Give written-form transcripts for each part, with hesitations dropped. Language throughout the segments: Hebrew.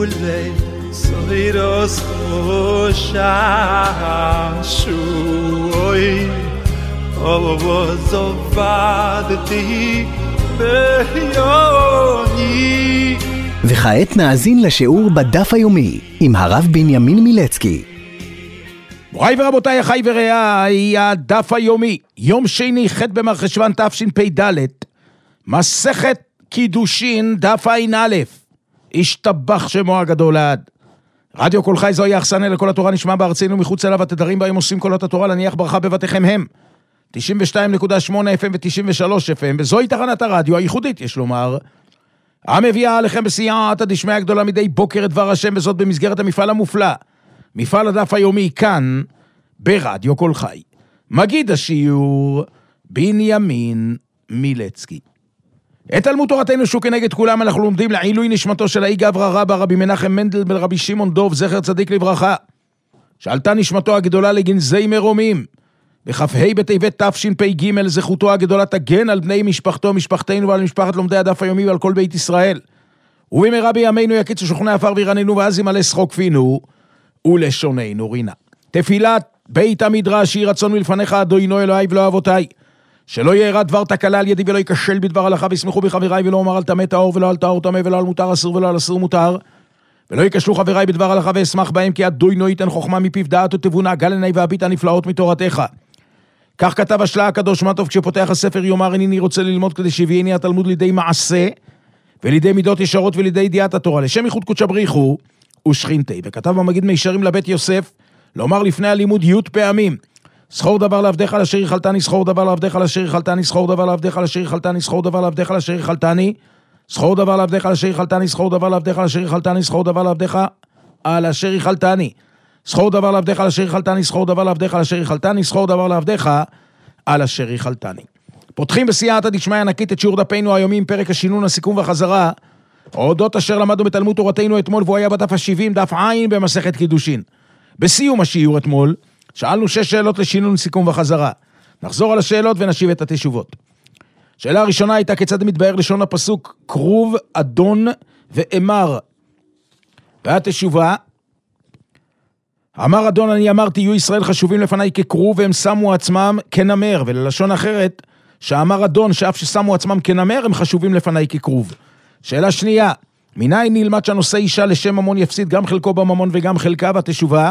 ule soiros shashui ovozovadti beyoni. וכעת נאזין לשיעור בדף היומי עם הרב בנימין מילצקי. מוריי ורבותיי, אחי ורעיי, הדף היומי, יום שני, ח' במרחשוון תשפ"ד, מסכת קידושין, דף ע"א. השתבח שמו הגדול לעד. רדיו כל חי זוהי האחסנה לכל התורה, נשמע בארצנו מחוץ אליו, התדרים בהם עושים קולות התורה, להניח ברכה בבתיכם הם 92.8 FM ו-93 FM, וזוהי תחנת הרדיו הייחודית, יש לומר, המביאה עליכם בסייעתא דשמיא הגדולה מדי בוקר את דבר השם, וזאת במסגרת המפעל המופלא, מפעל הדף היומי כאן, ברדיו כל חי. מגיד השיעור, בנימין מילצקי. את תלמוד תורתנו שהוא כנגד כולם אנחנו לומדים לעילוי נשמתו של האי גברא רבא רבי מנחם מנדל בן רבי שמעון דוב זכר צדיק לברכה, שעלתה נשמתו הגדולה לגנזי מרומים בכ"ה בטבת תשפ"ג, זכותו הגדולה תגן על בני משפחתו, משפחתנו, ועל משפחת לומדי הדף היומי ועל כל בית ישראל, ובמהרה בימינו יקיצו שוכני עפר וירננו, ואז ימלא שחוק פינו ולשוננו רינה. תפילת בית המדרש, יהי רצון מלפניך אדוני אלוהי ולא אבותיי, שלא יארע דבר תקלה על ידי ולא ייכשל בדבר הלכה, וישמחו בחבריי ולא אומר על טמא טהור ולא על טהור טמא ולא על מותר אסור ולא על אסור מותר, ולא ייכשלו חבריי בדבר הלכה ואשמח בהם, כי אדוני ייתן חוכמה מפיו דעת ותבונה, גל עיני והביט הנפלאות מתורתך. כך כתב השלה הקדוש, מה טוב כשפותח הספר יאמר הנני רוצה ללמוד, כדי שיביאני התלמוד לידי מעשה ולידי מידות ישרות ולידי ידיעת התורה, לשם ייחוד קודש בריחו ושכינתי. וכתב במגיד מישרים לבית יוסף לומר לפני הלימוד י' פעמים, זכור דבר לעבדך על אשר יחלתני, זכור דבר לעבדך על אשר יחלתני, זכור דבר לעבדך על אשר יחלתני, זכור דבר לעבדך על אשר יחלתני, זכור דבר לעבדך על אשר יחלתני, זכור דבר לעבדך על אשר יחלתני, זכור דבר לעבדך על אשר יחלתני, זכור דבר לעבדך על אשר יחלתני, זכור דבר לעבדך על אשר יחלתני, זכור דבר לעבדך על אשר יחלתני. פותחים בסייעתא דשמיא ענקית את שיעור דפנו היומי עם פרק השינון, הסיכום והחזרה, אודות אשר למדנו בתלמוד תורתנו אתמול, והוא היה בדף ה-70, דף ע' במסכת קידושין. בסיום השיעור אתמול שאלנו 6 שאלות לשינון, סיכום וחזרה. נחזור על השאלות ונשיב את התשובות. שאלה הראשונה הייתה כיצד מתבאר לשון הפסוק קרוב, אדון ואמר. והתשובה, אמר אדון אני אמרתי יהיו ישראל חשובים לפניי כקרוב, והם שמו עצמם כנמר, וללשון אחרת שאמר אדון שאף ששמו עצמם כנמר הם חשובים לפניי כקרוב. שאלה שנייה, מניין נלמד שהנושא אישה לשם ממון יפסיד גם חלקו בממון וגם חלקה? והתשובה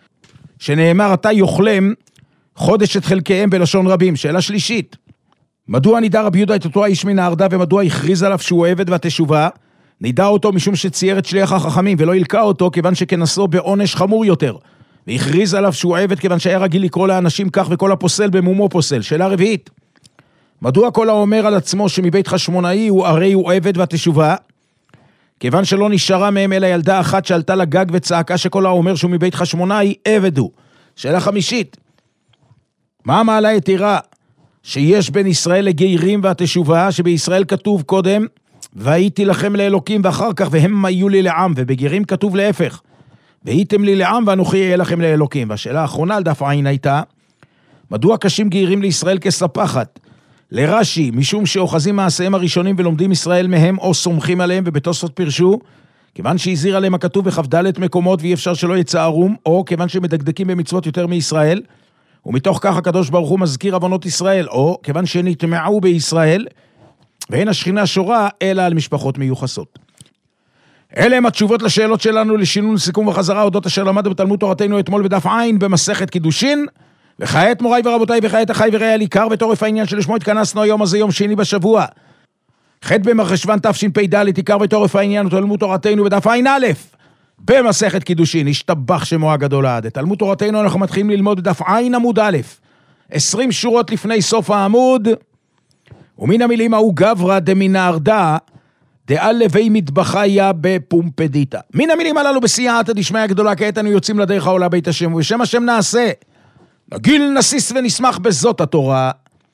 שנאמר אתה יוכלם חודש את חלקיהם בלשון רבים. שאלה שלישית, מדוע נידע רבי יהודה את אותו האיש מן הארדה, ומדוע הכריז עליו שהוא עבד? והתשובה, נידע אותו משום שצייר את שליח החכמים, ולא ילקה אותו כיוון שכנסו בעונש חמור יותר, והכריז עליו שהוא עבד כיוון שהיה רגיל לקרוא לאנשים כך, וכל הפוסל במומו פוסל. שאלה רביעית, מדוע כל האומר על עצמו שמבית חשמונאי הוא הרי הוא עבד? והתשובה, כיוון שלא נשארה מהם אלא ילדה אחת שעלתה לגג וצעקה שכל האומר שהוא מבית חשמונאי עבד הוא. שאלה חמישית, מה המעלה יתירה שיש בין ישראל לגיירים? והתשובה, שבישראל כתוב קודם והייתי לכם לאלוקים, ואחר כך והם היו לי לעם, ובגיירים כתוב להפך, והייתם לי לעם ואנוכי אהיה לכם לאלוקים. והשאלה האחרונה על דף עין הייתה, מדוע קשים גיירים לישראל כספחת? לרש"י, משום שאוחזים מעשיהם הראשונים ולומדים ישראל מהם או סומכים עליהם, ובתוספות פירשו, כיוון שהזהיר עליהם הכתוב בכ"ד מקומות ואי אפשר שלא יצערום, או כיוון שמדקדקים במצוות יותר מישראל, ומתוך כך הקדוש ברוך הוא מזכיר עוונות ישראל, או כיוון שנטמעו בישראל, ואין השכינה שורה אלא על משפחות מיוחסות. אלה הם התשובות לשאלות שלנו לשינון, סיכום וחזרה, אודות אשר למדנו בתלמוד תורתנו אתמול בדף ע' במסכת קידושין. וכעת מוריי ורבותיי, וכעת אחי ורעיי, עיקר ותורף העניין שלשמו התכנסנו היום הזה, יום שני בשבוע, ח' במרחשוון תשפ"ד, עיקר ותורף העניין תלמוד תורתנו בדף ע"א במסכת קידושין. השתבח שמו הגדול לעד. את תלמוד תורתנו אנחנו מתחילים ללמוד בדף ע' עמוד א', 20 שורות לפני סוף העמוד. ומן המילים ההוא גברא דמן הארדה דעל לוי מטבחיה בפומפדיתא. מן המילים הללו בסייעתא דשמיא הגדולה, כעת אנו יוצאים לדרך העולה בית השם, ובשם השם נעשה, נגיל נסיס ונשמח בזאת התורה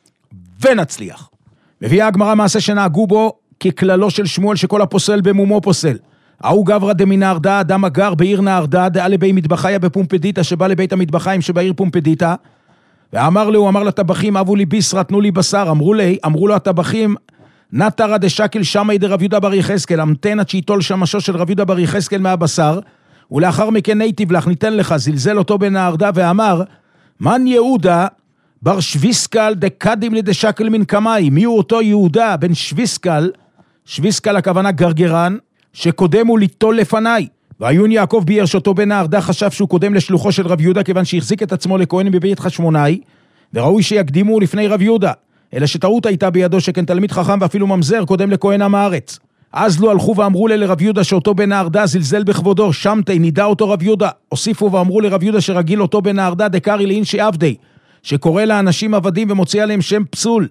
ונצליח. מביאה הגמרא מעשה שנהגו בו ככללו של שמואל, שכל הפוסל במומו פוסל. ההוא גברא דמן הארדה, אדם הגר בעיר נהרדה, דעל לוי מטבחיה בפומפדיתא, שבא לבית המטבחיים שבעיר פומפדיתא, ואמר לו, אמר לטבחים, אבו לי ביסרא, תנו לי בשר. אמרו לו הטבחים, נטרא דשקיל שמאי דרב יהודה בר יחזקאל, המתן עד שיטול שמשו של רב יהודה בר יחזקאל מהבשר, ולאחר מכן ניטיב לך, ניתן לך, זלזל אותו בן הארדה ואמר, מן יהודה בר שוויסקל דקדים לדשקל מן קמאי, מי הוא אותו יהודה בן שוויסקל, שוויסקל הכוונה גרגרן, שקודם הוא ליטול לפניי, והיון יעקב ביאר שאותו בן הארדה חשב שהוא קודם לשלוחו של רב יהודה, כיוון שהחזיק את עצמו לכהן בבית חשמונאי, וראוי שיקדימו לפני רב יהודה, אלא שטעות הייתה בידו שכן תלמיד חכם ואפילו ממזר קודם לכהן עם הארץ. אז לא הלכו ואמרו לרב יהודה שאותו בן הארדה זלזל בכבודו, שמתי נידע אותו רב יהודה, הוסיפו ואמרו לרב יהודה שרגיל אותו בן הארדה דקרי לאינשי עבדי, שקורא לאנשים עבדים ומוציא עליהם שם פסול,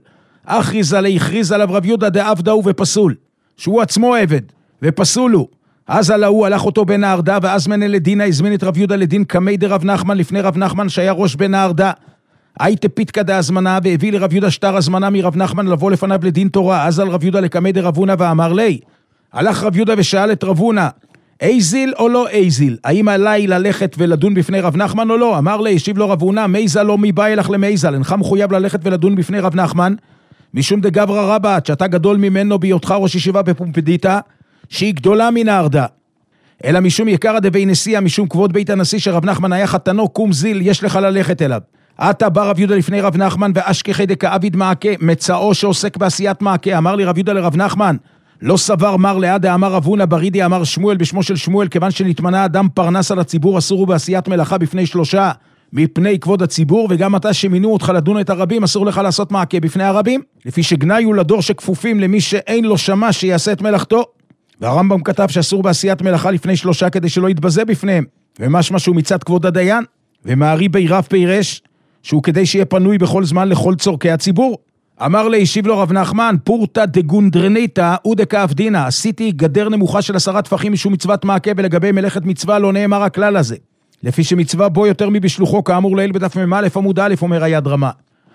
הכריז עליו רב יהודה דעבדה הוא ופסול, שהוא עצמו עבד ופסול הוא. אז על ההוא הלך אותו בן הארדה, ואז מנה לדינה הזמין את רב יהודה לדין קמי דרב נחמן לפני רב נחמן שהיה ראש בן הארדה. הייתה פיתקא דהזמנה, והביא לרב יהודה שטר הזמנה מרב נחמן לבוא לפניו לדין תורה. אז על רב יהודה לקמי דרב הונא ואמר לי, הלך רב יהודה ושאל את רב הונא, איזיל או לא איזיל? האם עליי ללכת ולדון בפני רב נחמן או לא? אמר לי, השיב לו רב הונא, מייזל לא מבא אלך למייזל, אינך מחויב ללכת ולדון בפני רב נחמן, משום דגברא רבא, שאתה גדול ממנו בהיותך ראש ישיבה בפומפדיתא, שהיא גדולה מן הארדה. אלא משום יקרא דבי נשיאה, משום כבוד בית הנשיא שרב נחמן היה חתנו, קום זיל, יש לך ללכת אליו. עתה בא רב יהודה לפני רב נחמן, ואשכחי דכעביד מעקה, מצאו שעוסק בעשיית מעקה. אמר לי רב יהודה לרב נחמן, לא סבר מר לעדה, אמר רב הונא ברידי, אמר שמואל בשמו של שמואל, כיוון שנתמנה אדם פרנס על הציבור, אסור הוא בעשיית מלאכה בפני שלושה, מפני כבוד הציבור, וגם אתה שמינו אותך לדון את הרבים, אסור לך לעשות מעקה בפני הרבים, לפי שגניו לדור שכפופים למי שאין לו שמע שיעשה את מלאכתו. והרמב"ם כתב שאסור בעשיית מלאכה לפני שלושה כדי שלא יתבזה בפניהם, ומשמע שהוא מצד כבוד הדיין, ומערי בי רב פירש, שהוא כדי שיהיה פנוי בכל זמן לכל צורכי הציבור. אמר לי, השיב לו רב נחמן, פורתא דגונדרניתא ודכאבדינא, עשיתי גדר נמוכה של 10 טפחים משום מצוות מעקה, ולגבי מלאכת מצווה לא נאמר הכלל הזה. לפי שמצווה בו יותר מבשלוחו, כאמור לעיל בדף מ"א עמוד א', אומר היד רמה.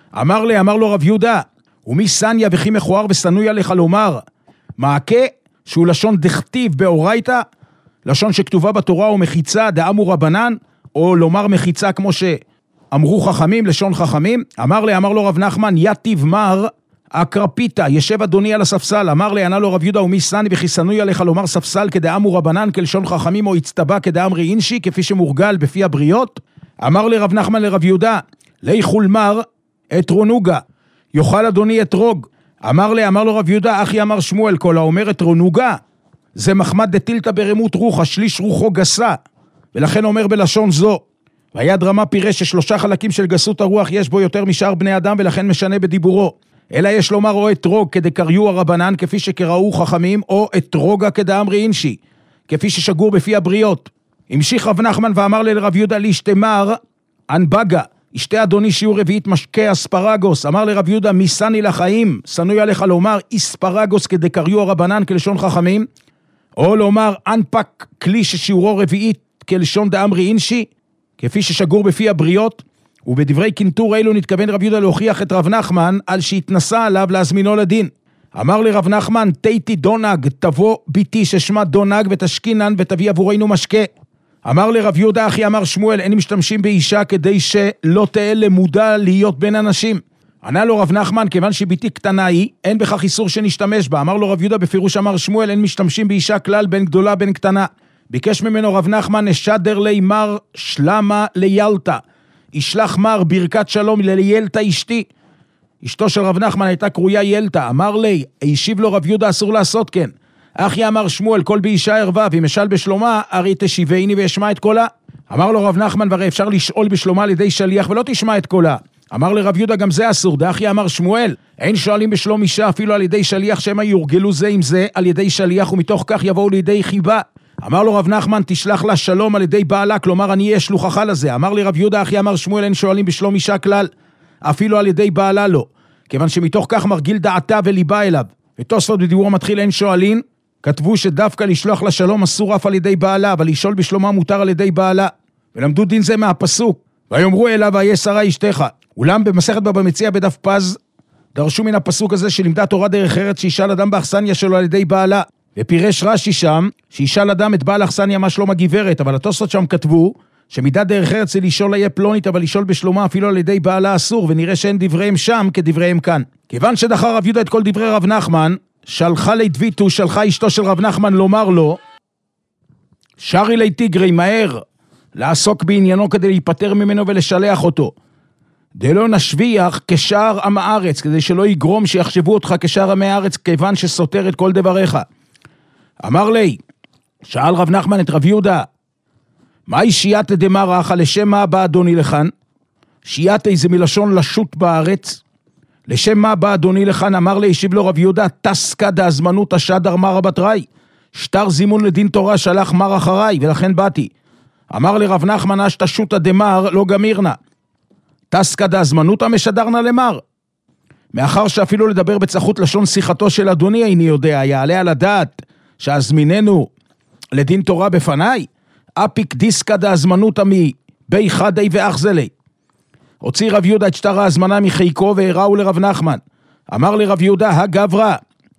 אמר לו רב יהודה, ומי סניה וכי מכוער ושנוי עליך לומר, מעקה שהוא לשון דכתיב באורייתא, לשון שכתובה בתורה או מחיצה דאמרו רבנן, או לומר מחיצה כמו שאמרו חכמים, לשון חכמים. אמר לו רב נחמן, יתיב מר אקרפיתא, ישב אדוני על הספסל. אמר לי, ענה לו רב יהודה, ומי סני וכי שנוי עליך לומר ספסל כדאמרו רבנן, כלשון חכמים, או הצטבע כדאמרי אינשי, כפי שמורגל בפי הבריות. אמר לי רב נחמן לרב יהודה, ליכול מר אתרונוגה, יאכל אדוני אתרוג. אמר לו רב יהודה, אחי אמר שמואל, כל האומר אתרונוגה, זה מחמד דתילתא ברמות רוחה, שליש רוחו גסה, ולכן אומר בלשון זו. והיד רמה פירש ש3 חלקים של גסות הרוח יש בו יותר משאר בני אדם, ולכן משנה בדיבורו. אלא יש לומר או אתרוג כדקריו הרבנן, כפי שקראו חכמים, או אתרוגה כדאמרי אינשי, כפי ששגור בפי הבריות. המשיך רב נחמן ואמר לרב יהודה, להשתמר אנבגה, אשתי אדוני שיעור רביעית משקה אספרגוס. אמר לרב יהודה, מי סני לחיים, סנוי עליך לומר אספרגוס כדקריו הרבנן כלשון חכמים, או לומר אנפק כלי ששיעורו רביעית כלשון דאמרי אינשי, כפי ששגור בפי הבריות. ובדברי קנטור אלו נתכוון רב יהודה להוכיח את רב נחמן על שהתנסה עליו להזמינו לדין. אמר לרב נחמן, תיתי דונג, תבוא ביתי ששמה דונג ותשכינן ותביא עבורנו משקה. אמר לרב יהודה, אחי אמר שמואל, אין משתמשים באישה כדי שלא תהיה למודע להיות בין אנשים. ענה לו רב נחמן, כיוון שביתי קטנה היא, אין בכך איסור שנשתמש בה. אמר לו רב יהודה, בפירוש אמר שמואל, אין משתמשים באישה כלל בין גדולה בין קטנה. ביקש ממנו רב נחמן, נשדר לי מר שלמה ליילתא, ישלח מר ברכת שלום לילתא אשתי. אשתו של רב נחמן הייתה קרויה ילתא. אמר לי, השיב לו רב יהודה, אסור לעשות כן. אחי אמר שמואל, כל באישה ערווה, ואם אשאל בשלומה, הרי תשיבני ואשמע את קולה. אמר לו רב נחמן, והרי אפשר לשאול בשלומה על ידי שליח ולא תשמע את קולה. אמר לרב יהודה, גם זה אסור. דאחי אמר שמואל, אין שואלים בשלום אישה אפילו על ידי שליח, שמה יורגלו זה עם זה על ידי שליח, ומתוך כך יבואו לידי חיבה. אמר לו רב נחמן, תשלח לה שלום על ידי בעלה, כלומר אני אהיה שלוחך לזה. אמר לי רב יהודה, אחי אמר שמואל, אין שואלים בשלום אישה כלל, אפילו על ידי בעלה לא, כיוון שמתוך כך מרגיל דעתה וליבה אליו. ותוספות בדיבור מתחיל אין שואלים, כתבו שדווקא לשלוח לה שלום אסור אף על ידי בעלה, אבל לשאול בשלומה מותר על ידי בעלה. ולמדו דין זה מהפסוק, ויאמרו אליו, היה שרה אשתך. אולם במסכת בבא מציעא בדף פז, דרשו מן הפסוק הזה שלימדה תורה דרך ארץ שישאל אדם באכסניה שלו על ידי בעלה. ופירש רש"י שם, שישאל אדם את בעל אכסניה מה שלום הגברת, אבל התוספות שם כתבו, שמידת דרך ארץ זה לשאול היה פלונית, אבל לשאול בשלומה אפילו על ידי בעלה אסור, ונראה שאין דבריהם שם כדבריהם כאן. כיוון שדחה רב יהודה את כל דברי רב נחמן, שלחה לי דביתו, שלחה אשתו של רב נחמן לומר לו, שרי לי טיגרי, מהר, לעסוק בעניינו כדי להיפטר ממנו ולשלח אותו. דלא נשביח כשאר עם הארץ, כדי שלא יגרום שיחשבו אותך כשאר עמי הארץ, כיוון שסותר את כל דבריך. אמר לי, שאל רב נחמן את רב יהודה, מהי שייתא דמרחא, לשם מה בא אדוני לכאן? שייתא זה מלשון לשוט בארץ. לשם מה בא אדוני לכאן? אמר לי, השיב לו רב יהודה, תסקא דהזמנות השדר מרא בתראי. שטר זימון לדין תורה שלח מר אחריי, ולכן באתי. אמר לי רב נחמן, אשתא שותא דמר לא גמירנה. תסקא דהזמנות המשדרנה למר. מאחר שאפילו לדבר בצחות לשון שיחתו של אדוני איני יודע, יעלה על הדעת שהזמיננו לדין תורה בפניי, אפיק דיסקא דהזמנותא מבי חדי ואחזלי. הוציא רב יהודה את שטר ההזמנה מחיקו והראו לרב נחמן. אמר לרב יהודה, הגברא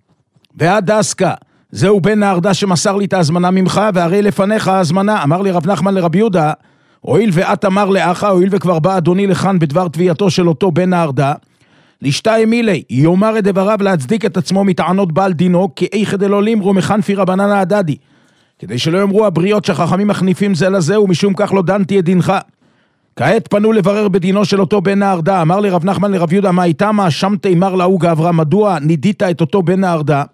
והדסקא, זהו בן נהרדה שמסר לי את ההזמנה ממך, והרי לפניך ההזמנה. אמר לי רב נחמן לרב יהודה, הואיל ואת אמר לאחה, הואיל וכבר בא אדוני לכאן בדבר תביעתו של אותו בן נהרדה, לשתיים מילי, יאמר את דבריו להצדיק את עצמו מטענות בעל דינו, כי איכא דלא לימרו מחנפי רבנן הדדי, כדי שלא יאמרו הבריות שהחכמים מחניפים זה לזה, ומשום כך לא דנתי את דינך. כעת פנו לברר בדינו של אותו בן נהרדה. אמר לי רב נחמן לרב יהודה, מה הייתה מה שמתי מר לאו גברא, מדוע נידית את אותו בן נהרדה?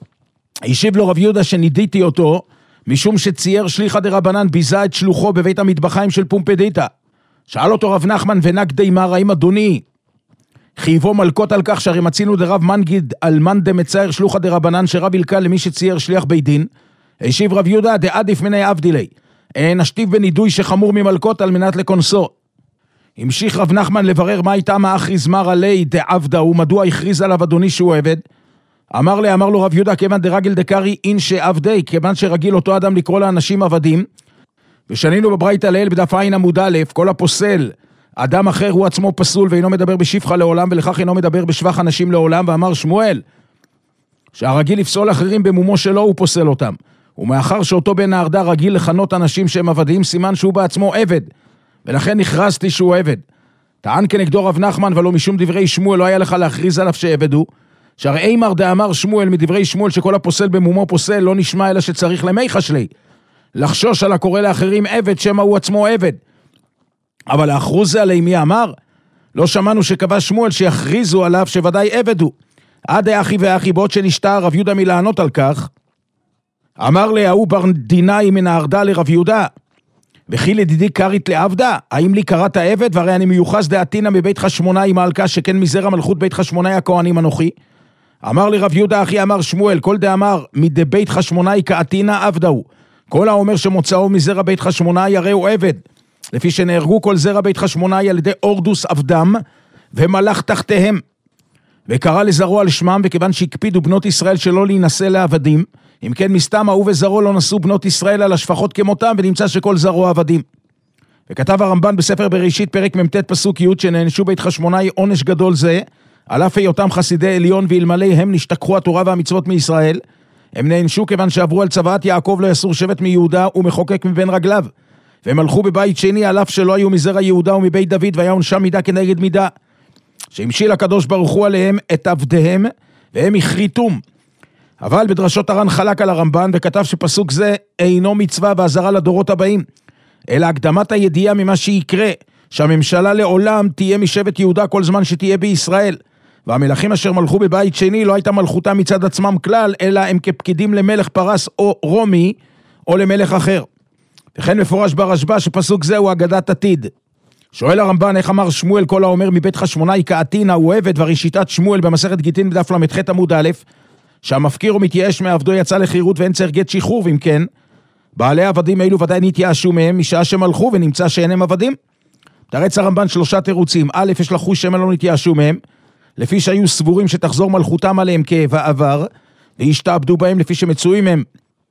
השיב לו רב יהודה שנידיתי אותו, משום שצייר שליחא דרבנן ביזה את שלוחו בבית המטבחיים של פומפדיתא. שאל אותו רב נחמן, ונגדי מר, האם אדוני חייבו מלכות על כך שהרי מצינו דרב מנגיד על מן דמצייר שלוחא דרבנן, שרב ילקה למי שצייר שליח בית דין? השיב רב יהודה, דעדיף מני עבדילי, נשתיב בנידוי שחמור ממלכות על מנת לקונסו. המשיך רב נחמן לברר מה הייתה מה הכריז מר עלי דעבדה, ומדוע הכריז עליו אדוני שהוא עבד. אמר לו רב יהודה, כיוון דרגל דקרי אינשי עבדי, כיוון שרגיל אותו אדם לקרוא לאנשים עבדים, ושנינו בברייתא לעיל בדף עין עמוד א', כל הפוסל אדם אחר הוא עצמו פסול, ואינו מדבר בשפחה לעולם, ולכך אינו מדבר בשבח אנשים לעולם. ואמר שמואל, שהרגיל לפסול אחרים במומו שלו, הוא פוסל אותם. ומאחר שאותו בן נהרדה רגיל לכנות אנשים שהם עבדים, סימן שהוא בעצמו עבד, ולכן הכרזתי שהוא עבד. טען כנגדו רב נחמן, ולא משום דברי שמואל לא היה לך להכריז עליו שעבדו, שהרי אימר דאמר שמואל מדברי שמואל שכל הפוסל במומו פוסל, לא נשמע אלא שצריך למי חשלי, לחשוש על הקורא לאחרים עבד, שמה הוא עצמו עבד. אבל האחרוז זה עלי מי אמר? לא שמענו שקבע שמואל שיכריזו עליו שוודאי עבד הוא. עד האחי ואחי, בעוד שנשתה רב יהודה מלענות על כך, אמר להוא בר דינאי מנהרדה לרב יהודה, וכי לדידי קרית לעבדה, האם לי קראת עבד? והרי אני מיוחס דעתינה מבית חשמונאי מלכה, שכן מזרע מלכות בית חשמונאי הכהנים אנוכי. אמר לרב יהודה אחי, אמר שמואל, כל דאמר מדי בית חשמונאי כעתינה עבדהו, כל האומר שמוצאו מזרע בית חשמונאי הרי הוא עבד, לפי שנהרגו כל זרע בית חשמונאי על ידי אורדוס עבדם ומלך תחתיהם, וקרא לזרעו על שמם, וכיוון שהקפידו בנות ישראל שלא להינשא לעבדים, אם כן מסתם הוא וזרעו לא נשאו בנות ישראל על השפחות כמותם, ונמצא שכל זרעו עבדים. וכתב הרמב"ן בספר בראשית פרק מ"ט פסוק י', שנענשו בית חשמונאי עונש גדול זה, על אף היותם חסידי עליון, ואלמלא הם נשתכחו התורה והמצוות מישראל, הם נענשו כיוון שעברו על צוואת יעקב לא יסור שבט מיהודה ומחוקק מבין רגליו, והם הלכו בבית שני על אף שלא היו מזרע יהודה ומבית דוד, והיה עונשם מידה כנגד מידה, שהמשיל הקדוש ברוך הוא עליהם את עבדיהם, והם הכריתום. אבל בדרשות הר"ן חלק על הרמב"ן, וכתב שפסוק זה אינו מצווה והזרה לדורות הבאים, אלא הקדמת הידיעה ממה שיקרה, שהממשלה לעולם תהיה משבט יהודה כל זמן שתהיה בישראל, והמלכים אשר מלכו בבית שני לא הייתה מלכותם מצד עצמם כלל, אלא הם כפקידים למלך פרס או רומי, או למלך אחר. וכן מפורש ברשב"א שפסוק זה הוא אגדת עתיד. שואל הרמב"ן, איך אמר שמואל כל האומר מבית חשמונאי כעתינה הוא עבד? והרי שיטת שמואל במסכת גיטין בדף למ"ח עמוד א', שהמפקיר ומתייאש מעבדו יצא לחירות ואין צריך גט שחרור, ואם כן, בעלי עבדים אלו ודאי נתייאשו מהם משעה שמלכו ונמצא שאין הם עבדים. תרץ הרמב"ן שלושה תירוצים. א', יש לחוש שהם לא נתייאשו מהם, לפי שהיו סבורים שתחזור מלכותם עליהם כבעבר, והשתעבדו בהם לפי שמצויים הם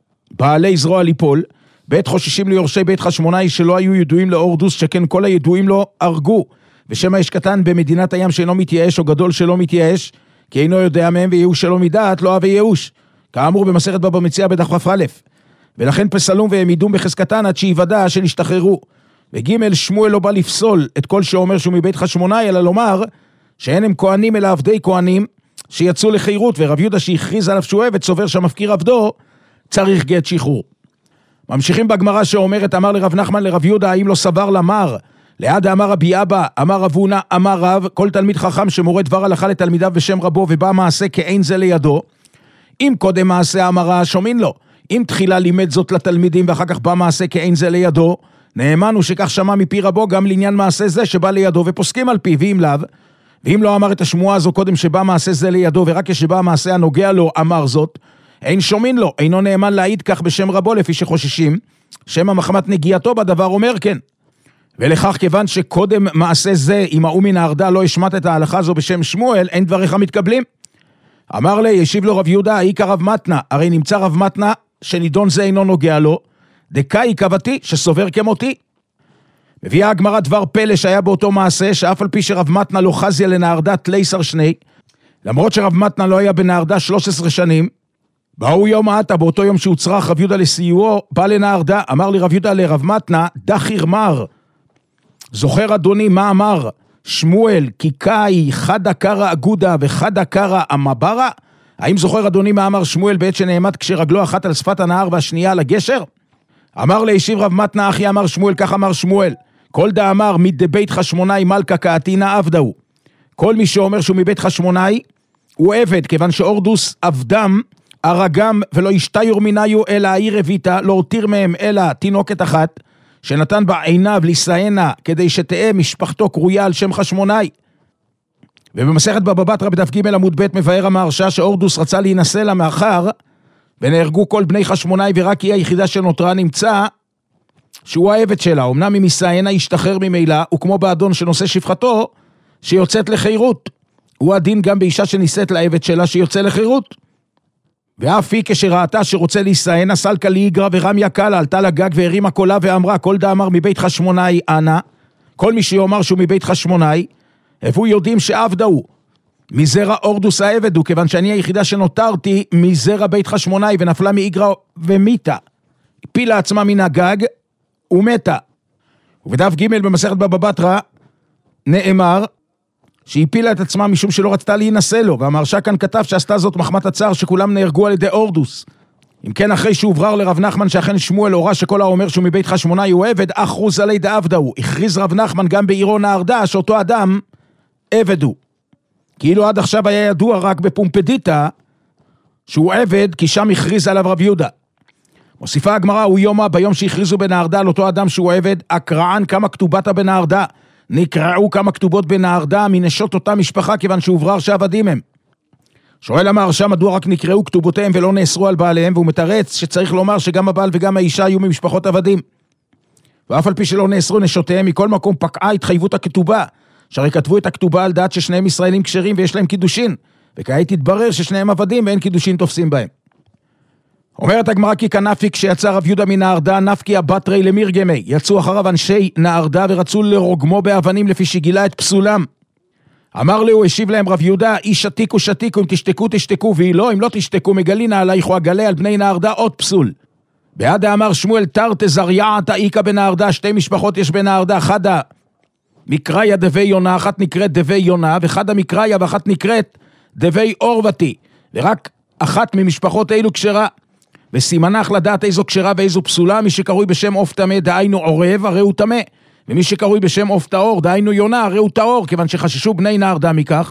בעלי זרוע ליפול. ב', חוששים ליורשי בית חשמונאי שלא היו ידועים לאורדוס, שכן כל הידועים לו הרגו, ושמה יש קטן במדינת הים שאינו מתייאש, או גדול שלא מתייאש, כי אינו יודע מהם, וייאוש שלא מדעת לא אוהב ייאוש, כאמור במסכת בבא מציעא בדף כ"א. ולכן פסלום והם ידום בחזקתן עד שיוודע שנשתחררו. וג', שמואל לא בא לפסול את כל שאומר שהוא מבית חשמונאי, אלא לומר שאין הם כהנים אלא עבדי כהנים, שיצאו לחירות, ורב יהודה שהכריז עליו שהוא עבד, סובר שהמפקיר עבדו, צריך גט שחרור. ממשיכים בגמרא שאומרת, אמר לרב נחמן לרב יהודה, האם לא סבר למר? ליד אמר רבי אבא, אמר רב הונא, אמר רב, כל תלמיד חכם שמורה דבר הלכה לתלמידיו בשם רבו, ובא מעשה כאין זה לידו, אם קודם מעשה אמרה, שומעים לו. אם תחילה לימד זאת לתלמידים, ואחר כך בא מעשה כאין זה לידו, נאמן הוא שכך שמע מפי רבו, גם לעניין מעשה זה שבא לידו, ופוסקים על פי, ואם לאו, ואם לא אמר את השמועה הזו קודם שבא מעשה זה לידו, ורק כשבא מעשה הנוגע לו אמר זאת, אין שומעים לו, אינו נאמן להעיד כך בשם רבו, לפי שחוששים, שם המחמת נגיעתו בדבר אומר כן. ולכך כיוון שקודם מעשה זה, אם ההוא מן ההרדה לא השמט את ההלכה הזו בשם שמואל, אין דבריך מתקבלים. אמר לי, ישיב לו רב יהודה, אי כרב מתנה, הרי נמצא רב מתנה, שנידון זה אינו נוגע לו, דקאי קבתי, שסובר כמותי. מביאה הגמרא דבר פלא שהיה באותו מעשה, שאף על פי שרב מתנה לא חזיה לנהרדה תלייסר שני, למרות שרב מתנה לא היה בנהרדה 13 שנים, באו יום העתה, באותו יום שהוא צרח רב יהודה לסיועו, בא לנהרדה, אמר לי רב יהודה לרב מתנה, דחיר מר, זוכר אדוני מה אמר שמואל, כי קאי חדה קרא אגודה וחדה קרא המברה? האם זוכר אדוני מה אמר שמואל בעת שנעמד כשרגלו אחת על שפת הנהר והשנייה על הגשר? אמר לישיב רב מתנה אחי אמר שמואל, כך אמר שמואל, כל דה אמר מדבית חשמונאי מלכה קאתינה עבדהו. כל מי שאומר שהוא מבית חשמונאי הוא עבד, כיוון שאורדוס עבדם הרגם ולא ישתיור מניו אלא העיר הביתה, לא הותיר מהם אלא תינוקת אחת, שנתן בה עיניו לישאנה, כדי שתהיה משפחתו קרויה על שם חשמונאי. ובמסכת בבא בתרא בדף ג' עמוד ב' מבאר המהרש"א שאורדוס רצה להינשא לה מאחר, ונהרגו כל בני חשמונאי, ורק היא היחידה שנותרה נמצא, שהוא העבד שלה. אמנם ממישאנה ישתחרר ממילא, וכמו באדון שנושא שפחתו, שיוצאת לחירות. הוא הדין גם באישה שנישאת לעבד שלה שיוצא לחירות. ואף היא כשראתה שרוצה להישאנה, סלקה ליגרא ורמיה קלה, עלתה לגג והרימה קולה ואמרה, כל דה אמר מבית חשמונאי אנא, כל מי שיאמר שהוא מבית חשמונאי, והוא יודעים שעבדה הוא, מזרע אורדוס העבד הוא, כיוון שאני היחידה שנותרתי מזרע בית חשמונאי, ונפלה מאיגרא ומיתה, הפילה עצמה מן הגג ומתה. ובדף ג' במסכת בבא בתרא נאמר, שהפילה את עצמה משום שלא רצתה להינשא לו, והמהרש"א כאן כתב שעשתה זאת מחמת הצער שכולם נהרגו על ידי אורדוס. אם כן, אחרי שהוברר לרב נחמן שאכן שמואל הורה שכל האומר שהוא מבית חשמונאי הוא עבד, אחוז עלי דעבדה הוא, הכריז רב נחמן גם בעירו נהרדה שאותו אדם עבד הוא. כאילו עד עכשיו היה ידוע רק בפומפדיטה שהוא עבד, כי שם הכריז עליו רב יהודה. מוסיפה הגמרא, הוא יומא ביום שהכריזו בנהרדה על אותו אדם שהוא עבד, הקרען כמה כתובתה בנהרדה, נקראו כמה כתובות בנהרדה מנשות אותה משפחה, כיוון שהוברר שעבדים הם. שואל המהרש"א מדוע רק נקראו כתובותיהם ולא נאסרו על בעליהם, והוא מתרץ שצריך לומר שגם הבעל וגם האישה היו ממשפחות עבדים. ואף על פי שלא נאסרו נשותיהם, מכל מקום פקעה התחייבות הכתובה, שהרי כתבו את הכתובה על דעת ששניהם ישראלים כשרים ויש להם קידושין, וכעת התברר ששניהם עבדים ואין קידושין תופסים בהם. אומרת הגמרא כי כנפי כשיצא רב יהודה מנהרדה, נפקי הבטרי למירגמי, יצאו אחריו אנשי נהרדה ורצו לרוגמו באבנים לפי שגילה את פסולם. אמר לו, השיב להם רב יהודה, אי שתיקו שתיקו, אם תשתקו תשתקו, והיא לא, אם לא תשתקו מגלינה עלייך או אגלה על בני נהרדה עוד פסול. בעד אמר שמואל תרתי זריה תאיקה בנהרדה, שתי משפחות יש בנהרדה, חדה מקראיה דבי יונה, אחת נקראת דבי יונה, וחדה מקראיה ואחת נקראת דבי אורבתי, ורק אחת ממשפחות אלו כשרה. וסימנך לדעת איזו כשרה ואיזו פסולה, מי שקרוי בשם עוף טמא דהיינו עורב, הרי הוא טמא, ומי שקרוי בשם עוף טהור דהיינו יונה, הרי הוא טהור, כיוון שחששו בני נהרדה מכך.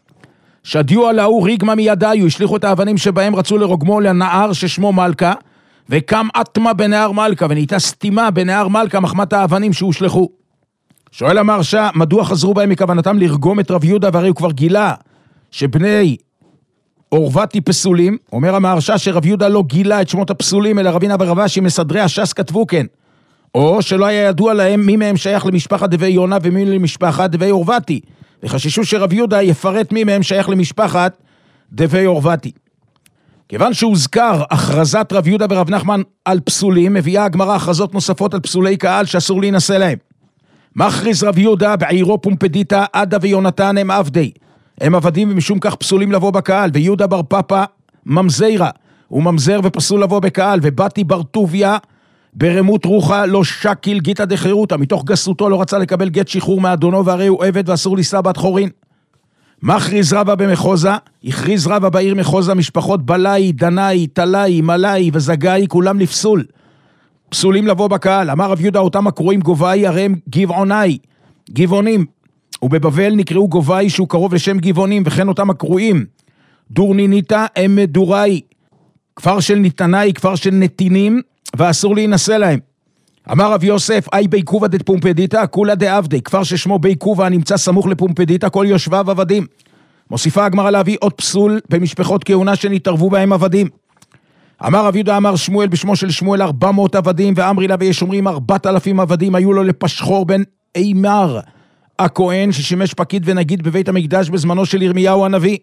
שדיו עלהו ריגמה מידיו, השליחו את האבנים שבהם רצו לרוגמו לנהר ששמו מלכה, וקם אטמה בנהר מלכה, ונהייתה סתימה בנהר מלכה מחמת האבנים שהושלחו. שואל המהרש"א, מדוע חזרו בהם מכוונתם לרגום את רב יהודה, והרי הוא כבר גילה שבני אורבתי פסולים? אומר המהרש"א שרב יהודה לא גילה את שמות הפסולים, אלא רבינה ורבשי מסדרי הש"ס כתבו כן, או שלא היה ידוע להם מי מהם שייך למשפחת דבי יונה ומי למשפחת דבי אורבתי, וחששו שרב יהודה יפרט מי מהם שייך למשפחת דבי אורבתי. כיוון שהוזכר הכרזת רב יהודה ורב נחמן על פסולים, מביאה הגמרא הכרזות נוספות על פסולי קהל שאסור להינשא להם. מכריז רב יהודה בעירו פומפדיטה, עדה ויונתן הם עבדי, הם עבדים ומשום כך פסולים לבוא בקהל, ויהודה בר פאפה ממזירה, הוא ממזר ופסול לבוא בקהל, ובתי בר טוביה ברמות רוחה לא שקיל גיטה דחירותה, מתוך גסותו לא רצה לקבל גט שחרור מאדונו, והרי הוא עבד ואסור לישא בת חורין. מכריז רבא במחוזה, הכריז רבא בעיר מחוזה, משפחות בלאי, דנאי, תלאי, מלאי וזגאי, כולם לפסול. פסולים לבוא בקהל. אמר רב יהודה, אותם הקרואים גובאי, הרי הם גבעוני, גבעונים. ובבבל נקראו גובאי שהוא קרוב לשם גבעונים, וכן אותם הקרואים. דורניניתא הם מדוראי, כפר של ניתנאי, כפר של נתינים, ואסור להינשא להם. אמר רב יוסף, אי בי קובא דת פומפדיתא, כולה דעבדי, כפר ששמו בי קובא הנמצא סמוך לפומפדיתא, כל יושביו עבדים. מוסיפה הגמרא להביא עוד פסול במשפחות כהונה שנתערבו בהם עבדים. אמר רב יהודה, אמר שמואל בשמו של שמואל 400 עבדים, ואמרי לה ויש אומרים 4,000 עבדים, היו לו לפשחור בן אימר הכהן, ששימש פקיד ונגיד בבית המקדש בזמנו של ירמיהו הנביא.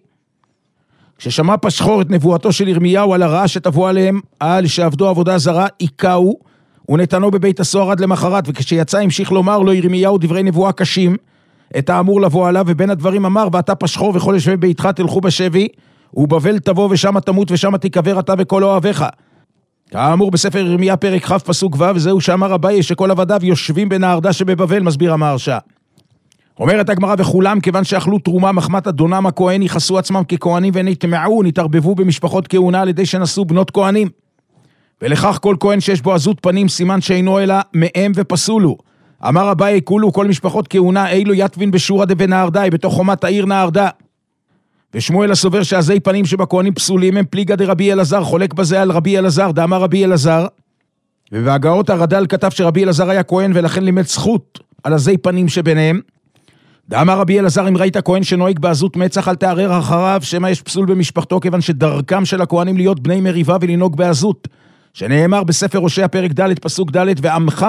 כששמע פשחור את נבואתו של ירמיהו על הרעה שתבוא עליהם, על שעבדו עבודה זרה, עיקאו, ונתנו בבית הסוהר עד למחרת, וכשיצא המשיך לומר לו ירמיהו דברי נבואה קשים, את האמור לבוא עליו, ובין הדברים אמר, ואתה פשחור וכל יושבי ביתך תלכו בשבי, ובבל תבוא ושמה תמות ושמה תיקבר אתה וכל אוהביך. כאמור בספר ירמיה פרק כ' פסוק ו', וזהו שאמר אביי שכל עבדיו יושבים בנהרדה שבבבל, מסביר המהרש"א. אומרת הגמרא, וכולם כיוון שאכלו תרומה מחמת אדונם הכהן יכסו עצמם ככהנים ונטמעו, נתערבבו במשפחות כהונה על ידי שנשאו בנות כהנים. ולכך כל כהן שיש בו עזות פנים סימן שאינו אלא מהם ופסולו. אמר אביי כולו כל משפחות כהונה אילו יתבין בשורא דבנהרדאי בתוך חומת העיר נהרדה. ושמואל הסובר שעזי פנים שבכהנים פסולים הם פליגה דרבי אלעזר, חולק בזה על רבי אלעזר, דאמר רבי אלעזר. ובהגאות הרד"ל כתב שרבי אלעזר היה כהן ולכן לימד זכות על עזי פנים שביניהם. דאמר רבי אלעזר, אם ראית כהן שנוהג בעזות מצח אל תערער אחריו, שמא יש פסול במשפחתו, כיוון שדרכם של הכהנים להיות בני מריבה ולנהוג בעזות, שנאמר בספר הושע פרק ד' פסוק ד', ועמך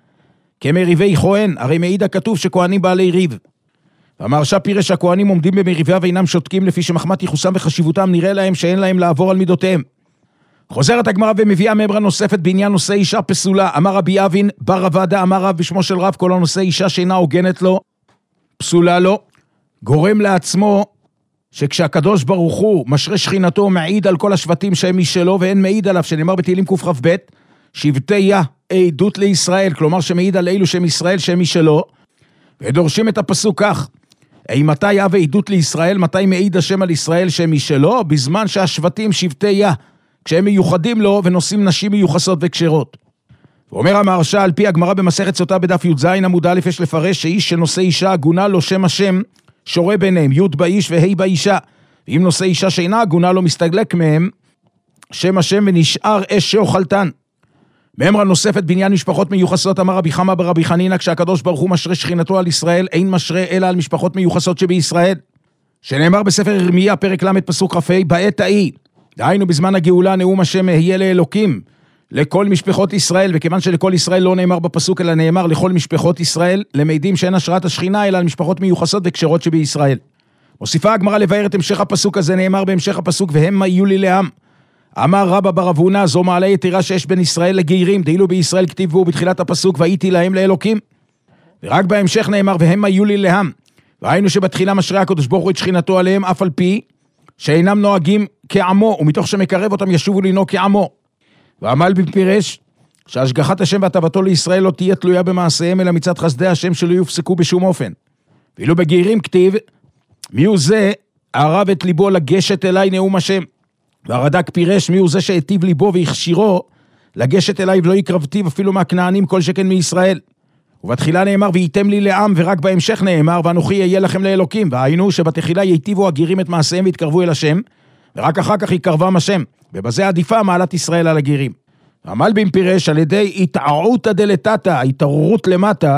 כמריבי כהן, הרי מעיד הכתוב שכהנים בעלי ריב. והמהרש"א פירש שהכהנים עומדים במריבה ואינם שותקים, לפי שמחמת ייחוסם וחשיבותם נראה להם שאין להם לעבור על מידותיהם. חוזרת הגמרא ומביאה ממרה נוספת בעניין נושא אישה פסולה. אמר רבי אבין בר עבדה, אמר רב בשמו של רב, כל הנושא אישה שאינה הוגנת לו, פסולה לו, גורם לעצמו שכשהקדוש ברוך הוא משרה שכינתו מעיד על כל השבטים שהם משלו, ואין מעיד עליו, שנאמר בתהילים קכ"ב, שבטי יה עדות לישראל, כלומר שמעיד על אלו שהם ישראל שהם משלו, ודורשים את הפסוק כך, מתי יה ועדות לישראל, מתי מעיד השם על ישראל שהם משלו, בזמן שהשבטים שבטי יה, כשהם מיוחדים לו ונושאים נשים מיוחסות וקשרות. ואומר המהרש"א, על פי הגמרא במסכת סוטה בדף י"ז עמוד א', יש לפרש שאיש שנושא אישה עגונה לו שם השם שורה ביניהם, י' באיש וה' באישה, ואם נושא אישה שאינה עגונה לו מסתגלק מהם שם השם ונשאר אש שאוכלתן. מאמרה נוספת בעניין משפחות מיוחסות, אמר רבי חמא ברבי חנינא, כשהקדוש ברוך הוא משרה שכינתו על ישראל, אין משרה אלא על משפחות מיוחסות שבישראל, שנאמר בספר ירמיה פרק ל' פסוק כ"ה, בעת ההיא, דהיינו בזמן הגאולה, נאום השם יהיה לאלוקים לכל משפחות ישראל, וכיוון שלכל ישראל לא נאמר בפסוק אלא נאמר לכל משפחות ישראל, למעידים שאין השראת השכינה אלא על משפחות מיוחסות וקשרות שבישראל. מוסיפה הגמרא לבאר את המשך הפסוק הזה, נאמר בהמשך הפסוק, והם היו לי לעם. אמר רבא בר אבונה, זו מעלה יתירה שיש בין ישראל לגיירים, דהילו בישראל כתיבו בתחילת הפסוק, והייתי להם לאלוקים. ורק בהמשך נאמר, והם היו לי לעם. והיינו שבתחילה משרה הקדוש ברוך הוא את שכינתו עליהם, אף על פי שאינם נוהגים כעמו, ומתוך שמקרב אותם ישובו לנהוג כעמו. והמלבי פירש שהשגחת השם והטבתו לישראל לא תהיה תלויה במעשיהם, אלא מצד חסדי השם שלא יופסקו בשום אופן. ואילו בגיירים כתיב, מי הוא זה ערב את ליבו לגשת אליי נאום השם. והרד"ק פירש, מי הוא זה שהטיב ליבו והכשירו לגשת אליי ולא יקרבתיו אפילו מהכנענים כל שכן מישראל. ובתחילה נאמר וייתם לי לעם, ורק בהמשך נאמר ואנוכי יהיה לכם לאלוקים. והיינו שבתחילה ייטיבו הגיירים את מעשיהם והתקרבו אל השם, ורק אחר כך יקרבם השם, ובזה עדיפה מעלת ישראל על הגיירים. המלבים פירש על ידי התערותא דלתתא, התעוררות למטה,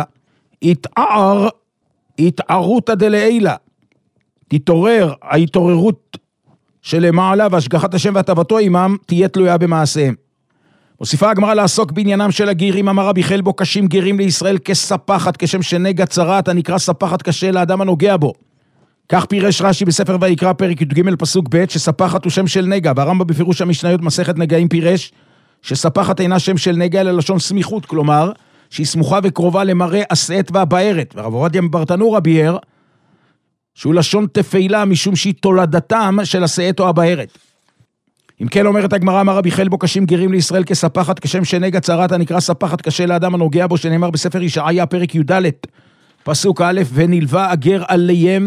התערותא דלעילא, תתעורר ההתעוררות שלמעלה, והשגחת השם והטבתו עמם תהיה תלויה במעשיהם. מוסיפה הגמרא לעסוק בעניינם של הגיירים, אמר רבי חלבו, קשים גיירים לישראל כספחת, כשם שנגע צרת, הנקרא ספחת קשה לאדם הנוגע בו. כך פירש רש"י בספר ויקרא פרק י"ג פסוק ב', שספחת הוא שם של נגע, והרמב"ם בפירוש המשניות מסכת נגעים פירש שספחת אינה שם של נגע אלא לשון סמיכות, כלומר שהיא סמוכה וקרובה למראה השאת והבארת. ורב עובדיה מברטנורא ביאר שהוא לשון תפילה משום שהיא תולדתם של השאת או הבארת. אם כן אומרת הגמרא, אמר רבי חלבו, קשים גרים לישראל כספחת, כשם שנגע צרת, הנקרא ספחת קשה לאדם הנוגע בו, שנאמר בספר ישעיה פרק י"ד פסוק א', ונלווה הגר עליהם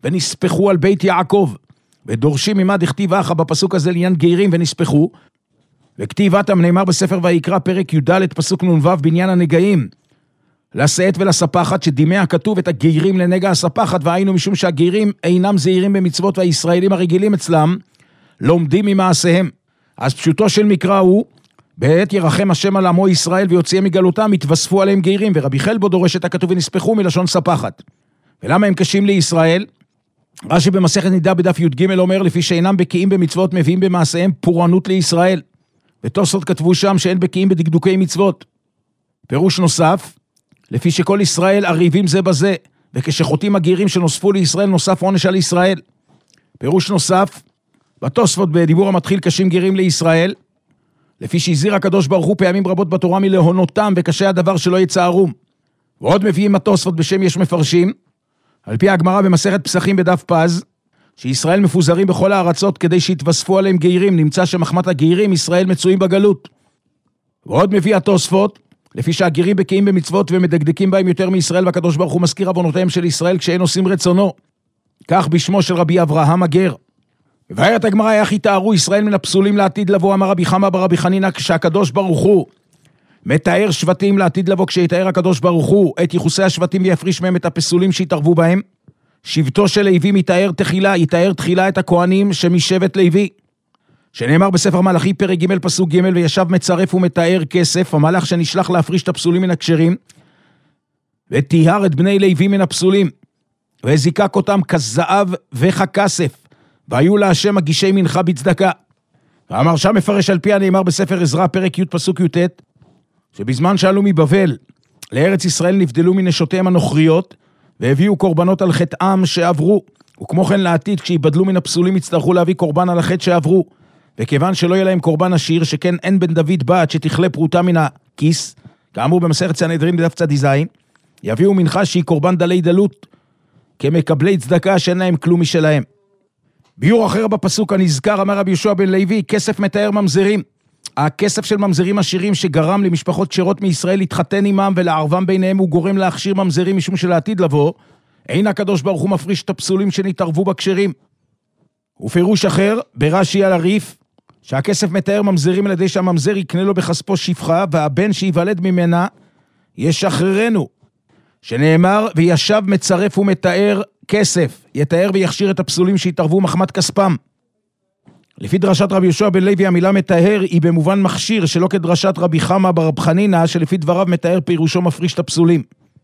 ונספחו על בית יעקב, ודורשים ממה דכתיב אחא בפסוק הזה לעניין גיירים ונספחו, וכתיבתם נאמר בספר ויקרא פרק י"ד פסוק נ"ו בעניין הנגעים, לשאת ולספחת שדימי הכתוב את הגיירים לנגע הספחת, והיינו משום שהגיירים אינם זהירים במצוות והישראלים הרגילים אצלם לומדים ממעשיהם. אז פשוטו של מקרא הוא, בעת ירחם השם על עמו ישראל ויוציאם מגלותם, התווספו עליהם גיירים, ורבי חלבו דורש את הכתוב ונספחו מלשון ספחת. ולמה הם קשים לישראל? רש"י במסכת נידה בדף י"ג אומר, לפי שאינם בקיאים במצוות מביאים במעשיהם פורענות לישראל. ותוספות כתבו שם שאין בקיאים בדקדוקי מצוות. פירוש נוסף, לפי שכל ישראל עריבים זה בזה, וכשחוטאים הגיירים שנוספו לישראל נוסף עונש על ישראל. פירוש נוסף, בתוספות בדיבור המתחיל קשים גיירים לישראל, לפי שהזהיר הקדוש ברוך הוא פעמים רבות בתורה מלהונותם, וקשה הדבר שלא יצערום. ועוד מביאים התוספות בשם יש מפרשים, על פי הגמרא במסכת פסחים בדף פז, שישראל מפוזרים בכל הארצות כדי שיתווספו עליהם גיירים, נמצא שמחמת הגיירים ישראל מצויים בגלות. ועוד מביא התוספות, לפי שהגיירים בקיאים במצוות ומדקדקים בהם יותר מישראל, והקדוש ברוך הוא מזכיר עוונותיהם של ישראל כשאין עושים רצונו. כך בשמו של רבי אברהם הגר. ובארת הגמרא, איך יתארו ישראל מן הפסולים לעתיד לבוא, אמר רבי חמא ברבי חנינא, כשהקדוש ברוך הוא מתאר שבטים לעתיד לבוא, כשיתאר הקדוש ברוך הוא את יחוסי השבטים ויפריש מהם את הפסולים שהתערבו בהם, שבטו של לוי יתאר תחילה את הכהנים שמשבט לוי, שנאמר בספר מלאכי פרק ג' פסוק ג', וישב מצרף ומתאר כסף, המלאך שנשלח להפריש את הפסולים מן הכשרים, ותיהר את בני לוי מן הפסולים, וזיקק אותם כזהב וככסף, והיו להשם מגישי מנחה בצדקה. ואמר שם מפרש על פי הנאמר בספר עזרא פרק י' פסוק י"ט, שבזמן שעלו מבבל לארץ ישראל נבדלו מנשותיהם הנוכריות, והביאו קורבנות על חטאם שעברו, וכמו כן לעתיד כשיבדלו מן הפסולים יצטרכו להביא קורבן על החטא שעברו, וכיוון שלא יהיה להם קורבן עשיר, שכן אין בן דוד בת שתכלה פרוטה מן הכיס, כאמור במסכת סנהדרין בדף צ"ז, יביאו מנחה שהיא קורבן דלי דלות, כמקבלי צדקה שאין להם כלום משלהם. ביור אחר בפסוק הנזכר, אמר רבי יהושע בן לוי, כסף מתאר ממזרים. הכסף של ממזרים עשירים שגרם למשפחות שרות מישראל להתחתן עמם ולערבם ביניהם, הוא גורם להכשיר ממזרים משום שלעתיד לבוא, אין הקדוש ברוך הוא מפריש את הפסולים שנתערבו בכשרים. ופירוש אחר, ברש"י על הריף, שהכסף מתאר ממזרים על ידי שהממזר יקנה לו בכספו שפחה, והבן שיוולד ממנה ישחררנו. שנאמר, וישב מצרף ומתאר כסף, יתאר ויכשיר את הפסולים שהתערבו מחמת כספם. לפי דרשת רבי יהושע בן לוי, המילה מתאר היא במובן מכשיר, שלא כדרשת רבי חמא ברב חנינא, שלפי דבריו מתאר פירושו מפריש את הפסולים.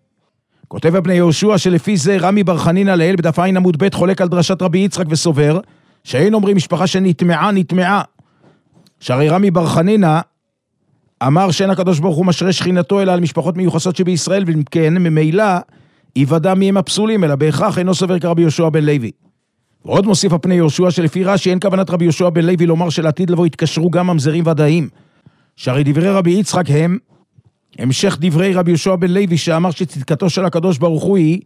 כותב הבני יהושע שלפי זה רמי בר חנינא לעיל בדף עין עמוד ב' חולק על דרשת רבי יצחק וסובר, שאין אומרים משפחה שנטמעה, שהרי רמי בר חנינא אמר שאין הקדוש ברוך הוא משרה שכינתו אלא על משפחות מיוחסות שבישראל, ואם כן, ממילא יוודע מי הם הפסולים, אלא בהכרח אינו סובר כרבי יהושע בן לוי. ועוד מוסיף הפני יהושע שלפי רש"י אין כוונת רבי יהושע בן לוי לומר שלעתיד לבוא יתקשרו גם ממזרים ודאים, שהרי דברי רבי יצחק הם המשך דברי רבי יהושע בן לוי, שאמר שצדקתו של הקדוש ברוך הוא היא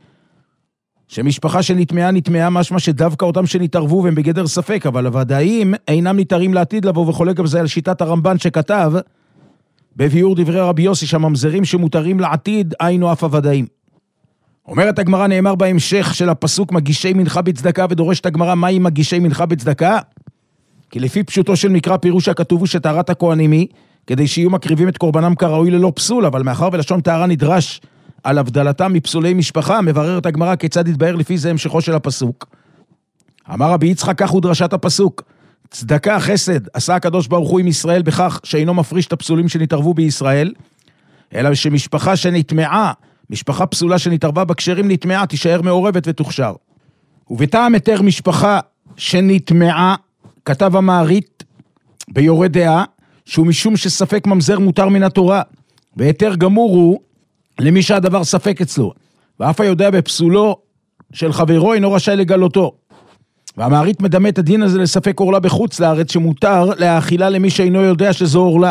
שמשפחה שנטמעה משמע שדווקא אותם שנתערבו והם בגדר ספק, אבל הוודאים אינם נתערים לעתיד לבוא, וחולק בזה על שיטת הרמב"ן שכתב בביאור דברי רבי יוסי שהממזרים שמותרים לעתיד היינו אף הוודאים. אומרת הגמרא, נאמר בהמשך של הפסוק מגישי מנחה בצדקה, ודורשת הגמרא מהי מגישי מנחה בצדקה? כי לפי פשוטו של מקרא פירוש הכתוב הוא שטהרת הכהנים היא כדי שיהיו מקריבים את קורבנם כראוי ללא פסול, אבל מאחר ולשון טהרה נדרש על הבדלתם מפסולי משפחה, מבררת הגמרא כיצד יתבהר לפי זה המשכו של הפסוק. אמר רבי יצחק, כך הוא דרשת הפסוק, צדקה חסד עשה הקדוש ברוך הוא עם ישראל בכך שאינו מפריש את הפסולים שנתערבו בישראל, אלא שמשפחה שנטמעה, משפחה פסולה שנתערבה בכשרים נטמעה, תישאר מעורבת ותוכשר. ובטעם היתר משפחה שנטמעה, כתב המערית ביורה דעה, שהוא משום שספק ממזר מותר מן התורה, והיתר גמור הוא למי שהדבר ספק אצלו, ואף היודע בפסולו של חברו אינו רשאי לגלותו. והמערית מדמה את הדין הזה לספק אורלה בחוץ לארץ, שמותר להאכילה למי שאינו יודע שזו אורלה.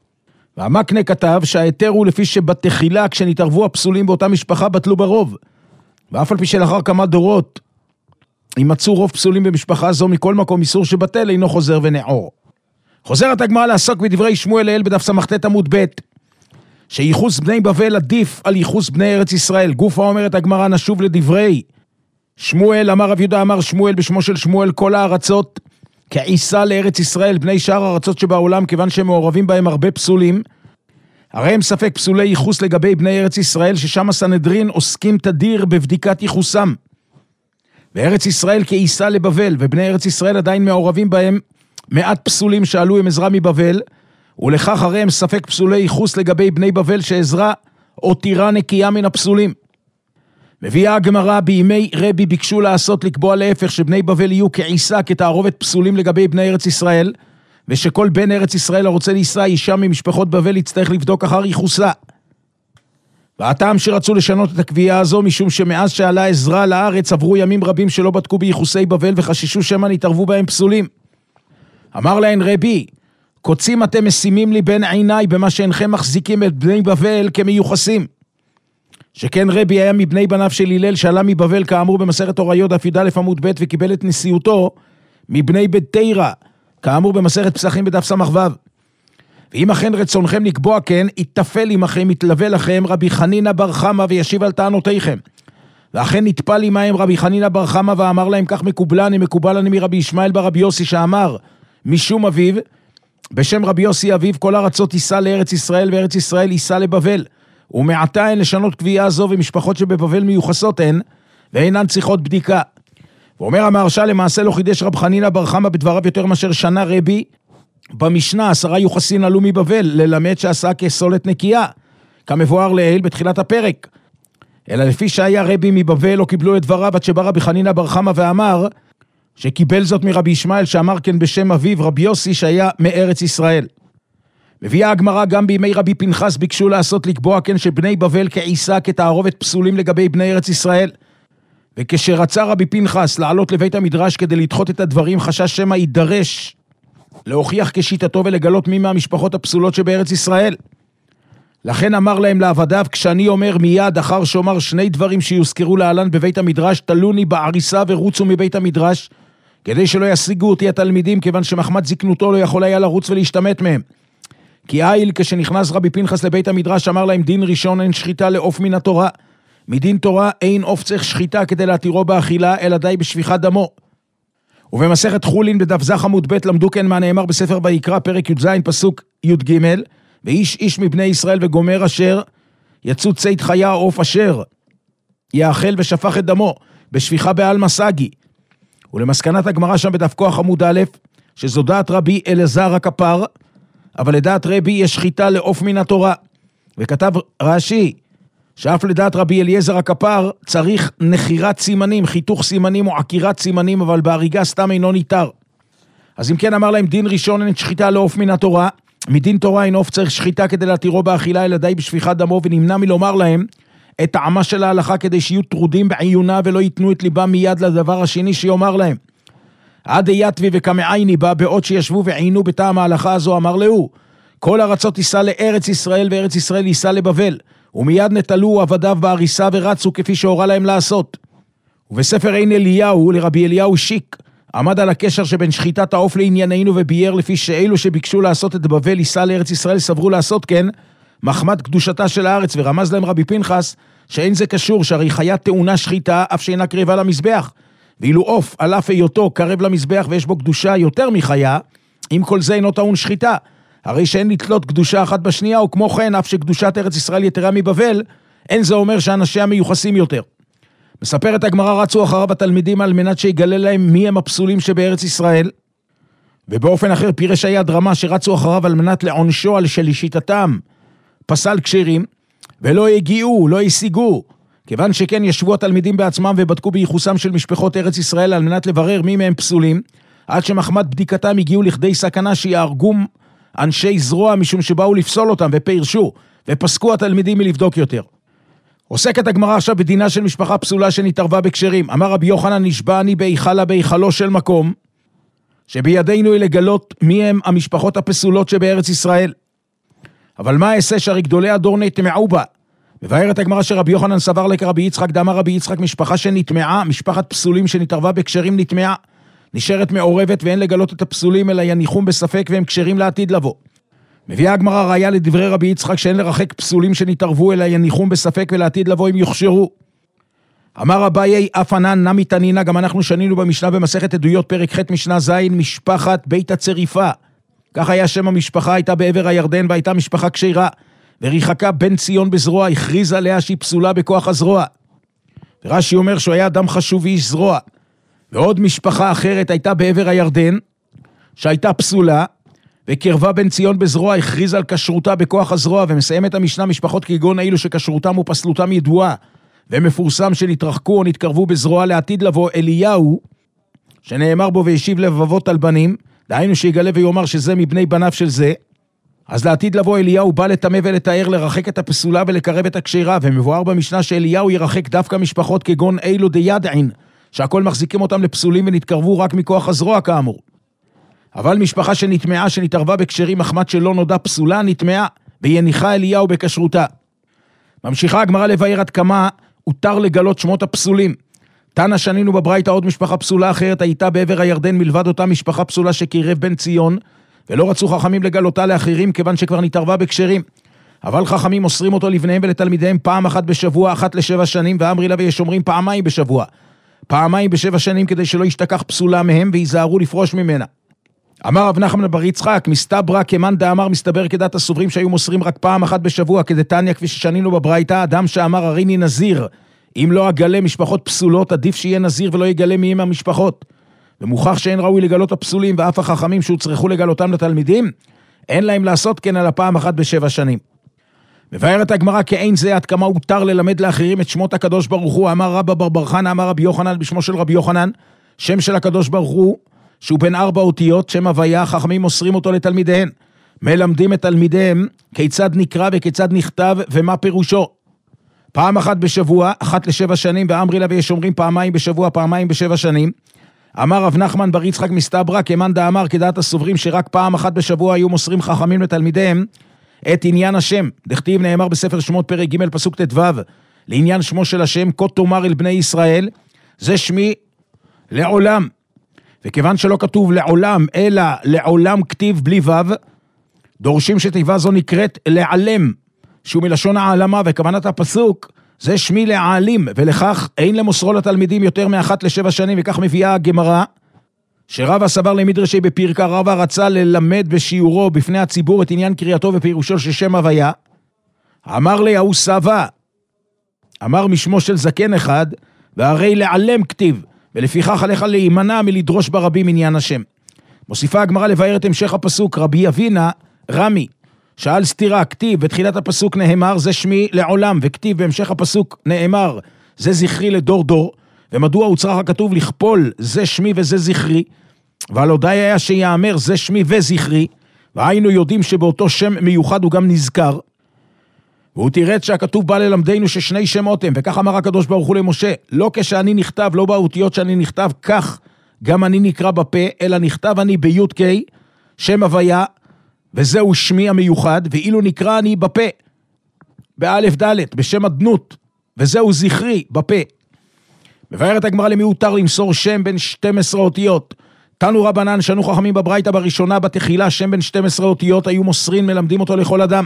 והמקנה כתב שההיתר הוא לפי שבתחילה כשנתערבו הפסולים באותה משפחה בטלו ברוב, ואף על פי שלאחר כמה דורות אם מצאו רוב פסולים במשפחה זו, מכל מקום איסור שבטל אינו חוזר ונעור. חוזרת הגמרא לעסוק בדברי שמואל אל בדף סמכת עמוד ב', שייחוס בני בבל עדיף על ייחוס בני ארץ ישראל. גופה אומרת הגמרא, נשוב לדברי שמואל, אמר רב יהודה, אמר שמואל בשמו של שמואל, כל הארצות כעיסה לארץ ישראל, בני שאר הארצות שבעולם, כיוון שהם מעורבים בהם הרבה פסולים, הרי הם ספק פסולי ייחוס לגבי בני ארץ ישראל, ששם הסנהדרין עוסקים תדיר בבדיקת ייחוסם. וארץ ישראל כעיסה לבבל, ובני ארץ ישראל עדיין מעורבים בהם מעט פסולים שעלו עם עזרא מבבל, ולכך הרי הם ספק פסולי ייחוס לגבי בני בבל, שעזרא אותירה נקייה מן הפסולים. מביאה הגמרא, בימי רבי ביקשו לעשות לקבוע להפך, שבני בבל יהיו כעיסה, כתערובת פסולים לגבי בני ארץ ישראל, ושכל בן ארץ ישראל הרוצה לישא אישה ממשפחות בבל יצטרך לבדוק אחר ייחוסה. והטעם שרצו לשנות את הקביעה הזו, משום שמאז שעלה עזרא לארץ עברו ימים רבים שלא בדקו בייחוסי בבל, וחששו שמא נתערבו בהם פסולים. אמר להן רבי, קוצים אתם משימים לי בין עיניי במה שאינכם מחזיקים את בני בבל כמיוחסים. שכן רבי היה מבני בניו של הלל, שעלה מבבל כאמור במסכת הוריות דף י"א עמוד ב', וקיבל את נשיאותו מבני בית תירא, כאמור במסכת פסחים בדף ס"ו. ואם אכן רצונכם לקבוע כן, יתפל עמכם, יתלווה לכם רבי חנינא בר חמא וישיב על טענותיכם. ואכן נטפל עמהם רבי חנינא בר חמא ואמר להם, כך מקובל אני מרבי ישמעאל ברבי יוסי, שאמר משום אביו, בשם רבי יוסי אביו, כל ארצות יישא לארץ ישראל, וארץ ישראל יישא לבבל. ומעתה אין לשנות קביעה זו, ומשפחות שבבבל מיוחסות הן, ואינן צריכות בדיקה. ואומר המהרש"א, למעשה לא חידש רב חנינא בר חמא בדבריו יותר מאשר שנה רבי, במשנה 10 יוחסין עלו מבבל, ללמד שעשה כסולת נקייה, כמבואר לעיל בתחילת הפרק. אלא לפי שהיה רבי מבבל לא קיבלו את דבריו, עד שבא רבי חנינא בר חמא ואמר, שקיבל זאת מרבי ישמעאל, שאמר כן בשם אביו רבי יוסי שהיה מארץ ישראל. מביאה הגמרא, גם בימי רבי פנחס ביקשו לעשות לקבוע כן שבני בבל כעיסה, כתערובת פסולים לגבי בני ארץ ישראל. וכשרצה רבי פנחס לעלות לבית המדרש כדי לדחות את הדברים, חשש שמא יידרש להוכיח כשיטתו ולגלות מי מהמשפחות הפסולות שבארץ ישראל. לכן אמר להם לעבדיו, כשאני אומר מיד אחר שאומר שני דברים שיוזכרו להלן בבית המדרש, תלוני בעריסה ורוצו מבית המדרש, כדי שלא ישיגו אותי התלמידים, כיוון שמחמת זקנותו לא יכול היה לרוץ ולהשתמט מהם. כי איל, כשנכנס רבי פנחס לבית המדרש, אמר להם, דין ראשון אין שחיטה לעוף מן התורה, מדין תורה אין עוף צריך שחיטה כדי להתירו באכילה, אלא די בשפיכת דמו. ובמסכת חולין בדף ז עמוד ב' למדו כן מה נאמר בספר ויקרא פרק י"ז פסוק י"ג, ואיש איש מבני ישראל וגומר אשר יצאו ציד חיה עוף אשר יאכל ושפך את דמו בשפיכה בעלמא סגי. ולמסקנת הגמרא שם בדף כוח עמוד א', שזו דעת רבי אלעזר הכפר, אבל לדעת רבי יש שחיטה לעוף מן התורה. וכתב רש"י שאף לדעת רבי אליעזר הכפר צריך נחירת סימנים, חיתוך סימנים או עקירת סימנים, אבל בהריגה סתם אינו ניתר. אז אם כן אמר להם, דין ראשון אין שחיטה לעוף מן התורה, מדין תורה אין עוף צריך שחיטה כדי להתירו באכילה, אלא די בשפיכת דמו, ונמנע מלומר להם את טעמה של ההלכה, כדי שיהיו טרודים בעיונה ולא ייתנו את ליבם מיד לדבר השני שיאמר להם. עד יתבי וכמעייני בה, בעוד שישבו ועיינו בטעם ההלכה הזו, אמר לו, כל ארצות יישא לארץ ישראל, וארץ ישראל יישא לבבל. ומיד נטלו עבדיו בהריסה ורצו כפי שהורה להם לעשות. ובספר עין אליהו, לרבי אליהו שיק, עמד על הקשר שבין שחיטת העוף לענייננו, ובייר לפי שאלו שביקשו לעשות את בבל יישא לארץ ישראל סברו לעשות כן, מחמת קדושתה של הארץ, ורמז להם רבי פנחס שאין זה קשור, שהרי חיה טעונה שחיטה אף שאינה קרבה למזבח, ואילו עוף על אף היותו קרב למזבח ויש בו קדושה יותר מחיה, אם כל זה אינו טעון שחיטה, הרי שאין לתלות קדושה אחת בשנייה, וכמו כן, אף שקדושת ארץ ישראל יתרה מבבל, אין זה אומר שאנשיה מיוחסים יותר. מספרת הגמרא, רצו אחריו התלמידים על מנת שיגלה להם מי הם הפסולים שבארץ ישראל, ובאופן אחר פירש היד רמה שרצו אחריו על מנת לעונשו על שלשיטתם פסל כשרים, ולא הגיעו, לא השיגו, כיוון שכן ישבו התלמידים בעצמם ובדקו בייחוסם של משפחות ארץ ישראל על מנת לברר מי מהם פסולים, עד שמחמת בדיקתם הגיעו לכדי סכנה שיהרגום אנשי זרוע, משום שבאו לפסול אותם ופירשו, ופסקו התלמידים מלבדוק יותר. עוסקת הגמרא עכשיו בדינה של משפחה פסולה שנתערבה בקשרים. אמר רבי יוחנן, נשבע אני בהיכלה בהיכלו של מקום, שבידינו היא לגלות מי הם המשפחות הפסולות שבארץ ישראל. אבל מה אעשה שהרי גדולי הדור נטמעו בה? מבארת הגמרא שרבי יוחנן סבר לכרבי יצחק, דאמר רבי יצחק, משפחה שנטמעה, משפחת פסולים שנתערבה בקשרים נטמעה, נשארת מעורבת ואין לגלות את הפסולים אלא יניחום בספק והם קשרים לעתיד לבוא. מביאה הגמרא ראיה לדברי רבי יצחק שאין לרחק פסולים שנתערבו אלא יניחום בספק ולעתיד לבוא הם יוכשרו. אמר אביי אף ענן נמי תנינה, גם אנחנו שנינו במשנה במסכת עדויות פרק ח' משנה ז', משפחת בית הצריפה. כך היה שם המשפחה, הייתה בעבר הירדן והייתה משפחה קשירה, וריחקה בן ציון בזרוע, הכריז עליה שהיא פסולה בכוח הזרוע. ורש"י אומר שהוא היה אדם חשוב ואיש זרוע. ועוד משפחה אחרת הייתה בעבר הירדן, שהייתה פסולה, וקרבה בן ציון בזרוע, הכריז על כשרותה בכוח הזרוע, ומסיים את המשנה משפחות כגון אילו שכשרותם ופסלותם ידועה, ומפורסם שנתרחקו או נתקרבו בזרוע לעתיד לבוא אליהו, שנאמר בו וישיב לבבות על בנים, דהיינו שיגלה ויאמר שזה מבני בניו של זה, אז לעתיד לבוא אליהו בא לטמא ולתאר, לרחק את הפסולה ולקרב את הקשירה, ומבואר במשנה שאליהו ירחק דווקא משפחות כגון אילו דידעין, שהכל מחזיקים אותם לפסולים ונתקרבו רק מכוח הזרוע כאמור. אבל משפחה שנטמעה, שנתערבה בקשרים מחמת שלא נודע פסולה, נטמעה, ויניחה אליהו בכשרותה. ממשיכה הגמרא לבאר עד כמה הותר לגלות שמות הפסולים. תנא שנינו בברייתא עוד משפחה פסולה אחרת הייתה בעבר הירדן מלבד אותה משפחה פסולה שקירב בן ציון, ולא רצו חכמים לגלותה לאחרים כיוון שכבר נתערבה בקשרים. אבל חכמים אוסרים אותו לבניהם ולתלמידיהם פעם אחת בשבוע, אחת ל7 שנים, ואמרי לה ויש אומרים פעמיים בשבוע, פעמיים ב7 שנים, כדי שלא ישתכח פסולה מהם ויזהרו לפרוש ממנה. אמר רב נחמן בר יצחק, מסתברא כמאן דאמר, מסתבר כדת הסוברים שהיו מוסרים רק פעם אחת בשבוע, כדתניא כפי ששנינו בברייתא, אדם שאמר הריני נזיר, אם לא אגלה משפחות פסולות, עדיף שיהיה נזיר ולא יגלה מי הם המשפחות. ומוכח שאין ראוי לגלות הפסולים, ואף החכמים שהוצרכו לגלותם לתלמידים, אין להם לעשות כן על הפעם אחת ב7 שנים. מבארת הגמרא כאין זה עד כמה הותר ללמד לאחרים את שמות הקדוש ברוך הוא. אמר רבא בר בר חנא, אמר רבי יוחנן בשמו של רבי יוחנן, שם של הקדוש ברוך הוא, שהוא בין 4 אותיות, שם הוויה, חכמים מוסרים אותו לתלמידיהם. מלמדים את תלמידיהם כיצד נקרא וכיצד נכתב ומה פירושו. פעם אחת בשבוע, אחת ל7 שנים, ואמרי לה ויש אומרים פעמיים בשבוע, פעמיים ב7 שנים. אמר רב נחמן בר יצחק מסתברא כמאן דאמר, כדעת הסוברים שרק פעם אחת בשבוע היו מוסרים חכמים לתלמידיהם את עניין השם. דכתיב נאמר בספר שמות פרק ג' פסוק ט"ו, לעניין שמו של השם, כה תאמר אל בני ישראל, זה שמי לעולם. וכיוון שלא כתוב לעולם, אלא לעולם כתיב בלי וו, דורשים שתיבה זו נקראת לעלם, שהוא מלשון העלמה, וכוונת הפסוק, זה שמי לעלים, ולכך אין למוסרו לתלמידים יותר מאחת ל7 שנים, וכך מביאה הגמרא, שרבא סבר למדרשי בפרקה, רבא רצה ללמד בשיעורו בפני הציבור את עניין קריאתו ופירושו של שם הוויה, אמר ליהו סבא, אמר משמו של זקן אחד, והרי לעלם כתיב, ולפיכך עליך להימנע מלדרוש ברבים עניין השם. מוסיפה הגמרא לבאר את המשך הפסוק, רבי אבינה רמי, שאל סתירה, כתיב בתחילת הפסוק נאמר זה שמי לעולם, וכתיב בהמשך הפסוק נאמר זה זכרי לדור דור, ומדוע הוצרך הכתוב לכפול זה שמי וזה זכרי, ועל הודאי היה שיאמר זה שמי וזכרי, והיינו יודעים שבאותו שם מיוחד הוא גם נזכר, והוא תירץ שהכתוב בא ללמדנו ששני שמות הם, וכך אמר הקדוש ברוך הוא למשה, לא כשאני נכתב, לא באותיות שאני נכתב, כך גם אני נקרא בפה, אלא נכתב אני בי"ק, שם הוויה, וזהו שמי המיוחד, ואילו נקרא אני בפה, באלף ד' בשם אדנות, וזהו זכרי בפה. מבארת הגמרא למי הותר למסור שם בין 12 אותיות. תנו רבנן שנו חכמים בברייתא בראשונה בתחילה, שם בין 12 אותיות היו מוסרים, מלמדים אותו לכל אדם.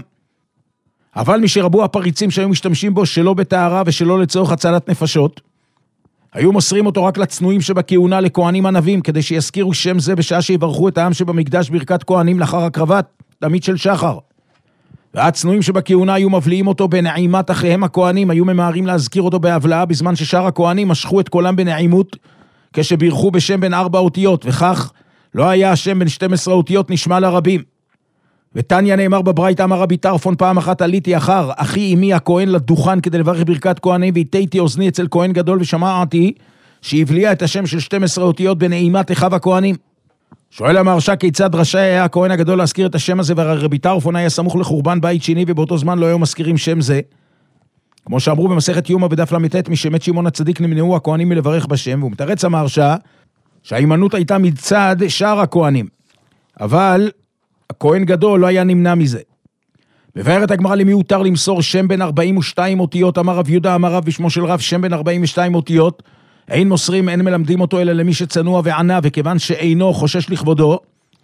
אבל משרבו הפריצים שהיו משתמשים בו שלא בטהרה ושלא לצורך הצלת נפשות, היו מוסרים אותו רק לצנועים שבכהונה, לכהנים ענבים, כדי שיזכירו שם זה בשעה שיברכו את העם שבמקדש ברכת כהנים לאחר הקרבת תמיד של שחר. והצנועים שבכהונה היו מבליעים אותו בנעימת אחיהם הכהנים, היו ממהרים להזכיר אותו בהבלעה, בזמן ששאר הכהנים משכו את קולם בנעימות, כשבירכו בשם בין 4 אותיות, וכך לא היה השם בין 12 אותיות נשמע לרבים. ותניא נאמר בברייתא, אמר רבי טרפון, פעם אחת עליתי אחר אחי אמי הכהן לדוכן כדי לברך ברכת כהנים, והטעיתי אוזני אצל כהן גדול ושמעתי שהבליע את השם של 12 אותיות בנעימת אחיו הכהנים. שואל המהרש"א, כיצד רשאי היה הכהן הגדול להזכיר את השם הזה, ורבי טרפון היה סמוך לחורבן בית שני, ובאותו זמן לא היו מזכירים שם זה. כמו שאמרו במסכת יומא בדף ל"ט, משמת שמעון הצדיק נמנעו הכהנים מלברך בשם, והוא מתרץ המהרש"א שההימנעות הייתה מצד שאר הכהנים, אבל הכהן גדול לא היה נמנע מזה. מבארת הגמרא למי הותר למסור שם בין 42 אותיות. אמר רב יהודה אמר רב בשמו של רב, שם בין 42 אותיות אין מוסרים, אין מלמדים אותו אלא למי שצנוע וענה, וכיוון שאינו חושש לכבודו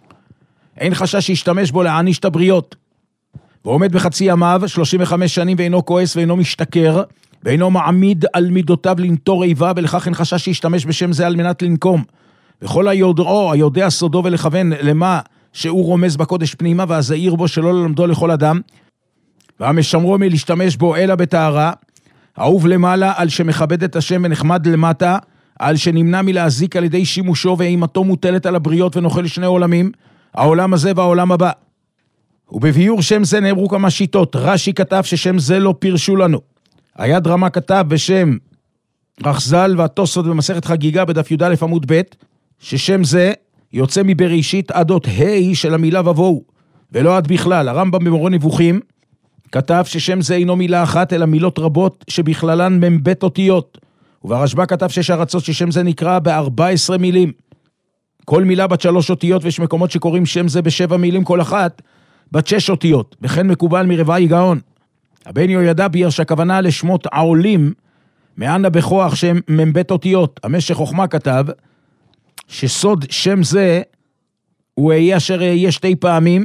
אין חשש שישתמש בו להעניש את הבריות, ועומד בחצי ימיו 35 שנים ואינו כועס ואינו משתכר, ואינו מעמיד על מידותיו לנטור איבה, ולכך אין חשש שישתמש בשם זה על מנת לנקום. וכל היודע סודו ולכוון למה שהוא רומז בקודש פנימה, והזהיר בו שלא ללמדו לכל אדם, והמשמרו מלהשתמש בו אלא בתארה, אהוב למעלה על שמכבד את השם ונחמד למטה, על שנמנע מלהזיק על ידי שימושו ואימתו מוטלת על הבריות ונוכל שני עולמים, העולם הזה והעולם הבא. ובביור שם זה נאמרו כמה שיטות. רש"י כתב ששם זה לא פירשו לנו. היד רמה כתב בשם רחזל והתוספות במסכת חגיגה בדף י"א עמוד ב' ששם זה יוצא מבראשית עד אות ה' של המילה ובואו, ולא עד בכלל. הרמב"ם במורה נבוכים כתב ששם זה אינו מילה אחת אלא מילות רבות שבכללן מבית אותיות, וברשב"א כתב שיש ארצות ששם זה נקרא ב-14 מילים. כל מילה בת 3 אותיות, ויש מקומות שקוראים שם זה ב7 מילים כל אחת בת 6 אותיות, וכן מקובל מרבעי גאון. הבן יהוידע ביאר שהכוונה לשמות העולים מענה בכוח שהם מבית אותיות. המשך חוכמה כתב שסוד שם זה הוא היה אשר יהיה 2 פעמים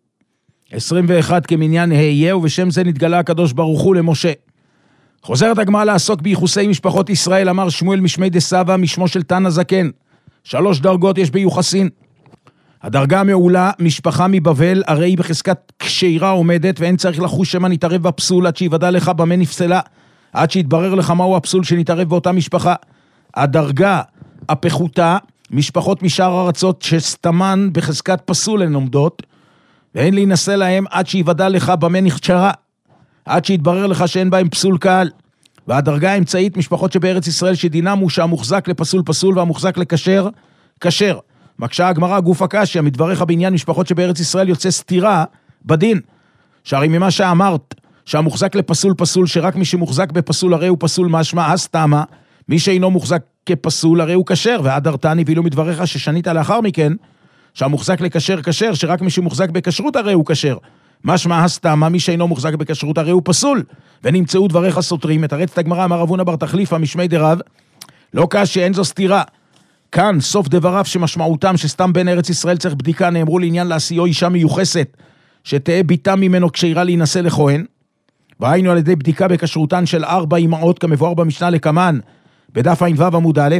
21 כמניין היה, ובשם זה נתגלה הקדוש ברוך הוא למשה. חוזרת הגמרא לעסוק בייחוסי משפחות ישראל. אמר שמואל משמי דסבא משמו של תנא זקן, 3 דרגות יש ביוחסין. הדרגה המעולה, משפחה מבבל, הרי היא בחזקת קשירה עומדת, ואין צריך לחוש שמה נתערב בפסול עד שיוודע לך במה נפסלה, עד שיתברר לך מהו הפסול שנתערב באותה משפחה. הדרגה הפחותה, משפחות משאר ארצות שסתמן בחזקת פסול הן עומדות, ואין להינשא להם עד שיוודע לך במה נכשרה, עד שיתברר לך שאין בהם פסול קהל. והדרגה האמצעית, משפחות שבארץ ישראל שדינם הוא שהמוחזק לפסול פסול והמוחזק לקשר כשר. מקשה הגמרא גוף הקשיא, מדבריך בעניין משפחות שבארץ ישראל יוצא סתירה בדין. שהרי ממה שאמרת שהמוחזק לפסול פסול, שרק מי שמוחזק בפסול הרי הוא פסול, משמע הסתמה מי שאינו מוחזק כפסול הרי הוא כשר. והדרתני, ואילו מדבריך ששנית לאחר מכן שהמוחזק לקשר כשר, שרק מי שמוחזק בכשרות הרי הוא כשר, משמע הסתמה מי שאינו מוחזק בכשרות הרי הוא פסול. ונמצאו דבריך סותרים. מתרצת הגמרא אמר רבונה בר תחליפא משמי דרב, לא קשיא, אין זו סתירה. כאן סוף דבריו שמשמעותם שסתם בן ארץ ישראל צריך בדיקה, נאמרו לעניין לעשיו אישה מיוחסת שתהיה ביתה ממנו כשירה להינשא לכהן, והיינו על ידי בדיקה בכשרותן של 4 אמהות כמבואר במשנה לקמן בדף ע"ו עמוד א'.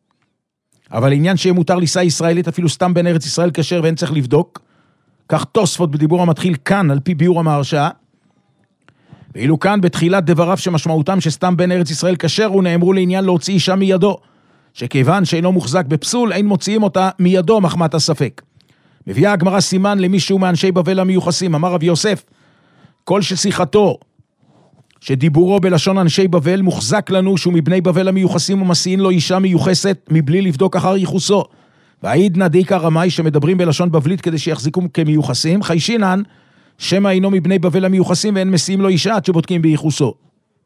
אבל עניין שיהיה מותר לישא ישראלית אפילו סתם בן ארץ ישראל כשר ואין צריך לבדוק, כך תוספות בדיבור המתחיל כאן על פי ביור המהרש"א. ואילו כאן בתחילת דבריו שמשמעותם שסתם בן ארץ ישראל כשר הוא נאמרו לעניין להוציא אישה מידו, שכיוון שאינו מוחזק בפסול אין מוציאים אותה מידו מחמת הספק. מביאה הגמרא סימן למישהו מאנשי בבל המיוחסים. אמר רב יוסף, כל ששיחתו שדיבורו בלשון אנשי בבל מוחזק לנו שהוא מבני בבל המיוחסים ומסיעים לו אישה מיוחסת מבלי לבדוק אחר ייחוסו. והעיד נדיקה רמאי שמדברים בלשון בבלית כדי שיחזיקו כמיוחסים, חיישינן שמה אינו מבני בבל המיוחסים ואין מסיעים לו אישה עד שבודקים בייחוסו.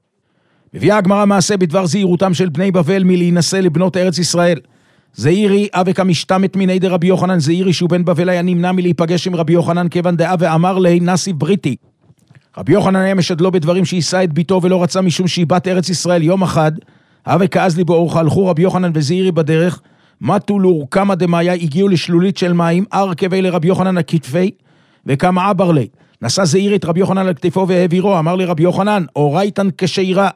מביאה הגמרא מעשה בדבר זהירותם של בני בבל מלהינשא לבנות ארץ ישראל. זהירי אבק המשתמת מיני דרבי יוחנן, זהירי שהוא בן בבל היה נמנע מלהיפגש עם רבי יוחנן כיוון דעה ואמר לה נסיב בריטי. רבי יוחנן היה משדלו בדברים שישא את ביתו ולא רצה משום שהיא בת ארץ ישראל. יום אחד אבק כעז לי באורך, הלכו רבי יוחנן וזהירי בדרך, מתו לאורכמה דמאיה, הגיעו לשלולית של מים, ארכבי לרבי יוחנן הכתפי וכמה עבר לי. נשא זהירי את רבי יוחנן על כתפו והעבירו, אמר לי רבי יוחנן, אורייתן כשירה,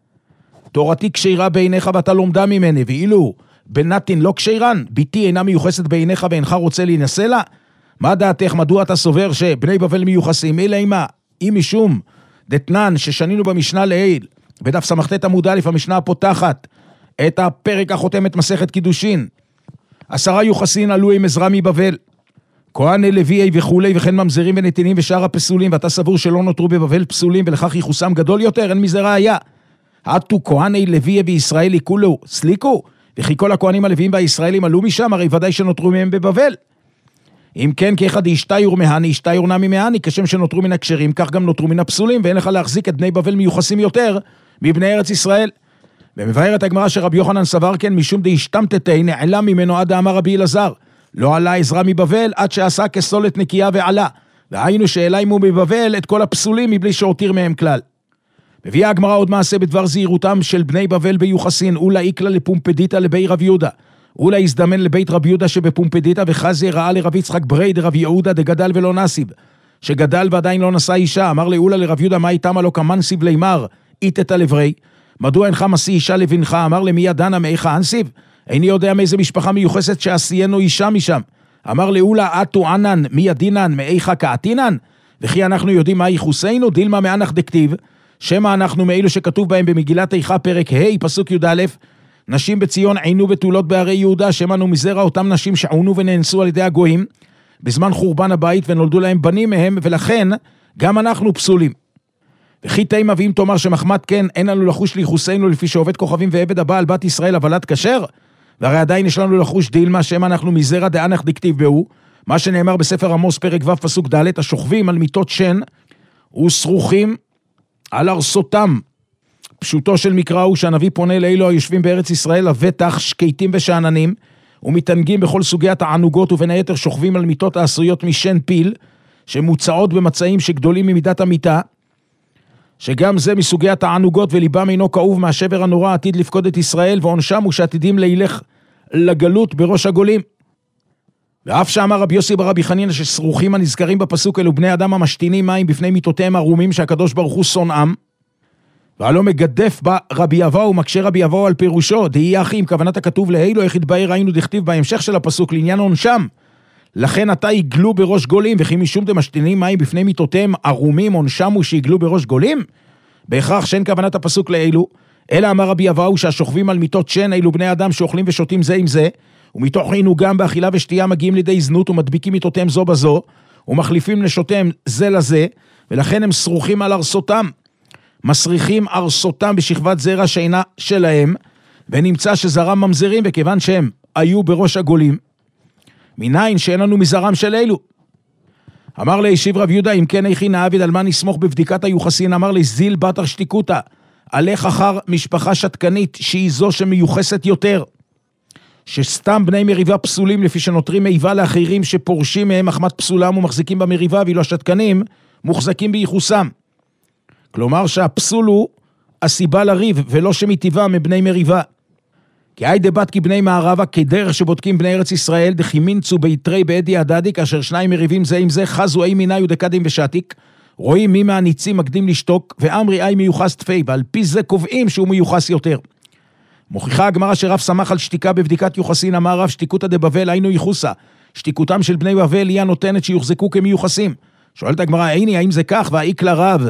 תורתי כשירה בעיניך ואתה לומדה ממני, ואילו בנתין לא כשירן, ביתי אינה מיוחסת בעיניך ואינך רוצה להינשא לה? מה דעתך, מדוע אתה סובר שבני בבל מיוחסים? אלא אם משום דתנן ששנינו במשנה לעיל, בדף סמכת עמוד א', המשנה הפותחת את הפרק החותמת מסכת קידושין, 10 יוחסין עלו עם עזרא מבבל, כהני לוי וכולי, וכן ממזרים ונתינים ושאר הפסולים, ואתה סבור שלא נותרו בבבל פסולים ולכך ייחוסם גדול יותר, אין מזה ראיה. עטו כהני לוי וישראלי כולו סליקו, וכי כל הכהנים הלוויים והישראלים עלו משם, הרי ודאי שנותרו מהם בבבל. אם כן, כאחד ישתיור מהני, ישתיור נמי מהני, כשם שנותרו מן הכשרים, כך גם נותרו מן הפסולים, ואין לך להחזיק את בני בבל מיוחסים יותר מבני ארץ ישראל. ומבארת הגמרא שרבי יוחנן סבר כן, משום דהשתמטתי נעלם ממנו עד אמר רבי אלעזר, לא עלה עזרא מבבל עד שעשה כסולת נקייה ועלה, והיינו שאליימו מבבל את כל הפסולים מבלי שהותיר מהם כלל. מביאה הגמרא עוד מעשה בדבר זהירותם של בני בבל ביוחסין, אולה איקלה לפומפדיטה לבי רב יהודה, אולה הזדמן לבית רב יהודה שבפומפדיטה, וחזי ראה לרב יצחק ברי דרב יהודה דגדל ולא נסיב, שגדל ועדיין לא נשא אישה. אמר לאולה לרב יהודה, מה איתם הלא כמנסיב לימר, איתת לברי, מדוע אינך משיא אישה לבנך? אמר למי ידענה מאיך אנסיב? איני יודע מאיזה משפחה מיוחסת שעשיינו אישה משם. אמר לאולה אתו ענן מי ידינן מאיך קעתינן? וכי אנחנו יודעים מה ייחוסינו? דילמה מאנך דכתיב, שמה אנחנו מאלו שכתוב בהם במגילת איכה פרק ה' פסוק י"א, נשים בציון עינו בתולות בערי יהודה, שמנו מזרע אותם נשים שעונו ונאנסו על ידי הגויים, בזמן חורבן הבית ונולדו להם בנים מהם, ולכן גם אנחנו פסולים. וכי תימה ואם תאמר שמחמת כן אין לנו לחוש ליחוסינו לפי שעובד כוכבים ועבד הבעל בת ישראל הבלת כשר, והרי עדיין יש לנו לחוש דילמה שמה אנחנו מזרע דאנך דכתיב בהו, מה שנאמר בספר עמוס פרק ו' פסוק ד', השוכבים על מיטות שן וסרוחים על ארסותם. פשוטו של מקרא הוא שהנביא פונה לאלו היושבים בארץ ישראל לבטח שקטים ושעננים, ומתענגים בכל סוגי התענוגות, ובין היתר שוכבים על מיטות העשויות משן פיל, שמוצאות במצעים שגדולים ממידת המיטה, שגם זה מסוגי התענוגות, וליבם אינו כאוב מהשבר הנורא עתיד לפקוד את ישראל, ועונשם הוא שעתידים להילך לגלות בראש הגולים. ואף שאמר רבי יוסי ברבי חנינא שסרוחים הנזכרים בפסוק אלו בני אדם המשתינים מים בפני מיטותיהם ערומים שהקדוש ברוך הוא שונאם, והלא מגדף בה רבי אבאו ומקשה רבי אבאו על פירושו, דהי אחי עם כוונת הכתוב להילו איך יתבהר ראינו דכתיב בהמשך של הפסוק לעניין עונשם, לכן אתה יגלו בראש גולים, וכי משום דמשתינים מים בפני מיטותיהם ערומים עונשם הוא שיגלו בראש גולים? בהכרח שאין כוונת הפסוק לאלו, אלא אמר רבי אבאו שהשוכבים על מיטות שן אלו בני אדם שאוכלים ושותים זה עם זה, ומתוך עינוגם באכילה ושתייה מגיעים לידי זנות ומדביקים מיטותיהם זו בזו, ומחליפים נשותיהם זה לזה, ולכן הם סרוחים על ארסותם, מסריחים ארסותם בשכבת זרע שאינה שלהם, ונמצא שזרם ממזרים, וכיוון שהם היו בראש הגולים, מניין שאין לנו מזרם של אלו. אמר לישיב רב יהודה, אם כן איכי נעביד על מה נסמוך בבדיקת היוחסין, אמר לי זיל בתר שתיקותה, הלך אחר משפחה שתקנית שהיא זו שמיוחסת יותר, שסתם בני מריבה פסולים לפי שנותרים איבה לאחרים שפורשים מהם מחמת פסולם ומחזיקים במריבה, ואילו השתקנים מוחזקים בייחוסם. כלומר שהפסול הוא הסיבה לריב ולא שמטבעם מבני מריבה. כי היי דבת כי בני מערבה כדרך שבודקים בני ארץ ישראל דחימינצו ביתרי בעדי הדדי, כאשר שניים מריבים זה עם זה חזו אי מיני ודקדים ושתיק, רואים מי מהניצים מקדים לשתוק, ואמרי אי מיוחס תפי, ועל פי זה קובעים שהוא מיוחס יותר. מוכיחה הגמרא שרב שמח על שתיקה בבדיקת יוחסין, אמר רב שתיקותא דבבל היינו ייחוסה, שתיקותם של בני בבל היא הנותנת שיוחזקו כמיוחסים. שואלת הגמרא, האם זה כך? והאיק לרב,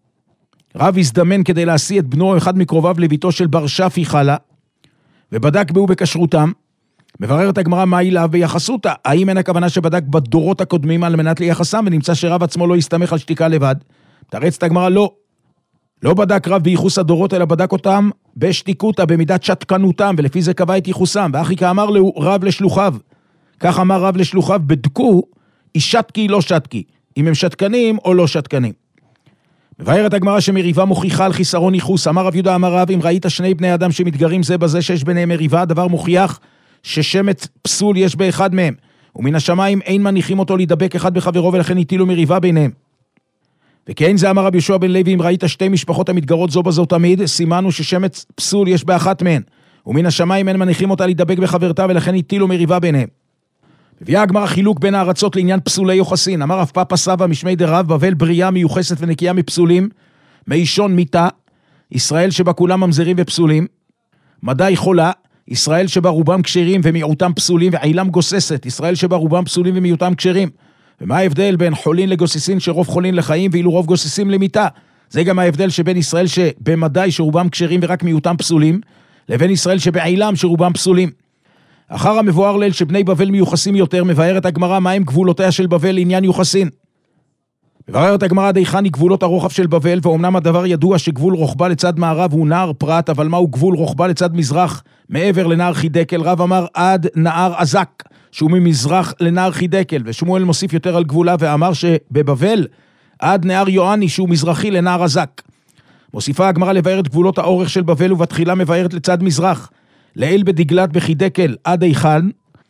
רב הזדמן כדי להשיא את בנו אחד מקרוביו לביתו של בר שפי חלה, ובדק בהו בכשרותם. מבררת הגמרא מה אליו ביחסותה, האם אין הכוונה שבדק בדורות הקודמים על מנת ליחסם, ונמצא שרב עצמו לא יסתמך על שתיקה לבד? תרצת הגמרא לא בדק רב בייחוס הדורות, אלא בדק אותם בשתיקותה, במידת שתקנותם, ולפי זה קבע את ייחוסם. ואחי כאמר לו רב לשלוחיו, כך אמר רב לשלוחיו, בדקו היא שתקי לא שתקי, אם הם שתקנים או לא שתקנים. מבארת הגמרא שמריבה מוכיחה על חיסרון ייחוס. אמר רב יהודה אמר רב, אם ראית שני בני אדם שמתגרים זה בזה שיש ביניהם מריבה, הדבר מוכיח ששמץ פסול יש באחד מהם, ומן השמיים אין מניחים אותו להידבק אחד בחברו, ולכן הטילו מריבה ביניהם. וכן זה אמר רבי יהושע בן לוי, אם ראית שתי משפחות המתגרות זו בזו תמיד, סימנו ששמץ פסול יש באחת מהן, ומן השמיים אין מניחים אותה להידבק בחברתה, ולכן הטילו מריבה ביניהם. מביאה הגמרא חילוק בין הארצות לעניין פסולי יוחסין. אמר רב פאפא סבא משמי דרב, בבל בריאה מיוחסת ונקייה מפסולים, מאישון מיתה, ישראל שבה כולם ממזרים ופסולים, מדי חולה, ישראל שבה רובם כשרים ומיעוטם פסולים, ועילם גוססת, ישראל שבה רובם פסולים ומיעוטם כשרים. ומה ההבדל בין חולין לגוססין שרוב חולין לחיים, ואילו רוב גוססים למיתה? זה גם ההבדל שבין ישראל שבמדי שרובם כשרים ורק מיעוטם פסולים, לבין ישראל שבעילם שרובם פסולים. אחר המבואר ליל שבני בבל מיוחסים יותר, מבארת הגמרא מהם גבולותיה של בבל לעניין יוחסין. מבארת הגמרא דיכן היא גבולות הרוחב של בבל, ואומנם הדבר ידוע שגבול רוחבה לצד מערב הוא נהר פרת, אבל מהו גבול רוחבה לצד מזרח מעבר לנהר חידקל? רב אמר עד נהר עזק, שהוא ממזרח לנהר חידקל, ושמואל מוסיף יותר על גבולה ואמר שבבבל עד נהר יואני שהוא מזרחי לנהר עזק. מוסיפה הגמרא לבאר את גבולות האורך של בבל, ובתחילה מבארת לצד מזרח. לאל בדגלת בחידקל עד איכן,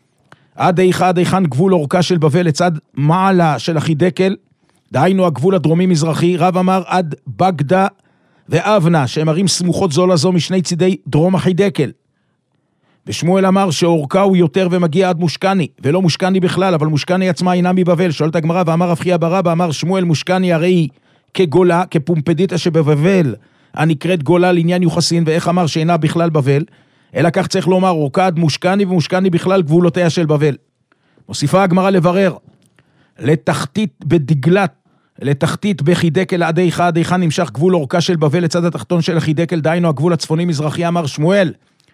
עד איכן גבול אורכה של בבל לצד מעלה של החידקל, דהיינו הגבול הדרומי מזרחי. רב אמר עד בגדה ואבנה, שהם ערים סמוכות זו לזו משני צידי דרום החידקל. ושמואל אמר שאורכה הוא יותר ומגיע עד מושקני, ולא מושקני בכלל, אבל מושקני עצמה אינה מבבל. שואלת הגמרא, ואמר רב חייא בר אבא, אמר שמואל מושקני הרי היא כגולה, כפומפדיטה שבבבל, הנקראת גולה לעניין יוחסין, ואיך אמר שאינה בכלל בבל, אלא כך צריך לומר, אורקד מושקני ומושקני בכלל גבולותיה של בבל. מוסיפה הגמרא לברר, לתחתית בדגלת, לתחתית בחידקל עד איכה, עד איכה נמשך גבול אורכה של בבל לצד התחתון של החידקל, דהיינו הגבול הצפוני-מזרחי, אמר שמואל,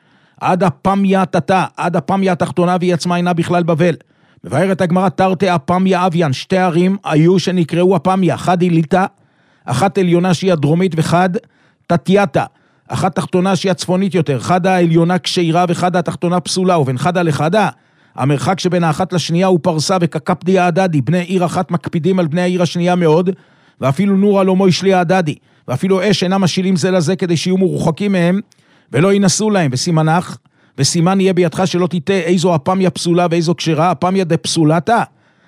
עד הפמיה תתה, עד הפמיה התחתונה, והיא עצמה אינה בכלל בבל. מבארת הגמרא תרתי הפמיה אביין, שתי ערים היו שנקראו הפמיה, אחד איליטה, אחת עליונה שהיא הדרומית, וחד תתייתה, אחת תחתונה שהיא הצפונית יותר, חדה העליונה קשירה וחדה התחתונה פסולה, ובין חדה לחדה, המרחק שבין האחת לשנייה הוא פרסה וקקפדי העדדי, בני עיר אחת מקפידים על בני העיר השנייה מאוד, ואפילו נורה לא מוישלי העדדי, ואפילו אש אינם משילים זה לזה כדי שיהיו מרוחקים מהם, ולא ינסו להם, וסימנך, וסימן יהיה בידך שלא תיתה איזו הפמיה פסולה ואיזו קשרה, הפמיה דה פסולתה,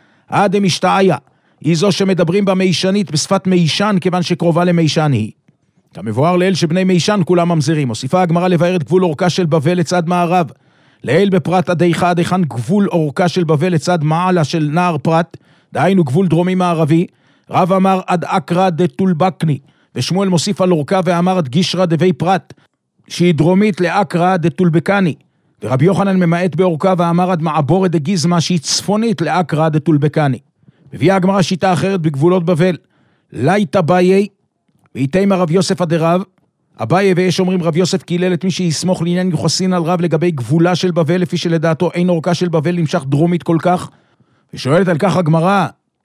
עד המשתעיה, היא זו שמדברים בה מישנית בשפת מישן, כיוון שקרובה למישן היא. כמבואר לאל שבני מישן כולם ממזירים. הוסיפה הגמרא לבאר את גבול אורכה של בבל לצד מערב. לאל בפרט עד איכה, עד איכן גבול אורכה של בבל לצד מעלה של נהר פרת, דהיינו גבול דרומי מערבי. רב אמר עד אקרא דתולבקני, ושמואל מוסיף על אורכה ואמר עד גישרא דבי פרת, שהיא דרומית לאקרא דתולבקני. ורבי יוחנן ממעט באורכה ואמר עד מעבורת דגיזמה, שהיא צפונית לאקרא דתולבקני. מביאה הגמרא שיטה אחרת בגבולות בבל. לית אביי, ואיתימה רב יוסף הדרב, אביי ויש אומרים רב יוסף קילל את מי שיסמוך לעניין יוחסין על רב לגבי גבולה של בבל, לפי שלדעתו אין אורכה של בבל נמשך דרומית כל כך. ושואלת על כך הגמרא,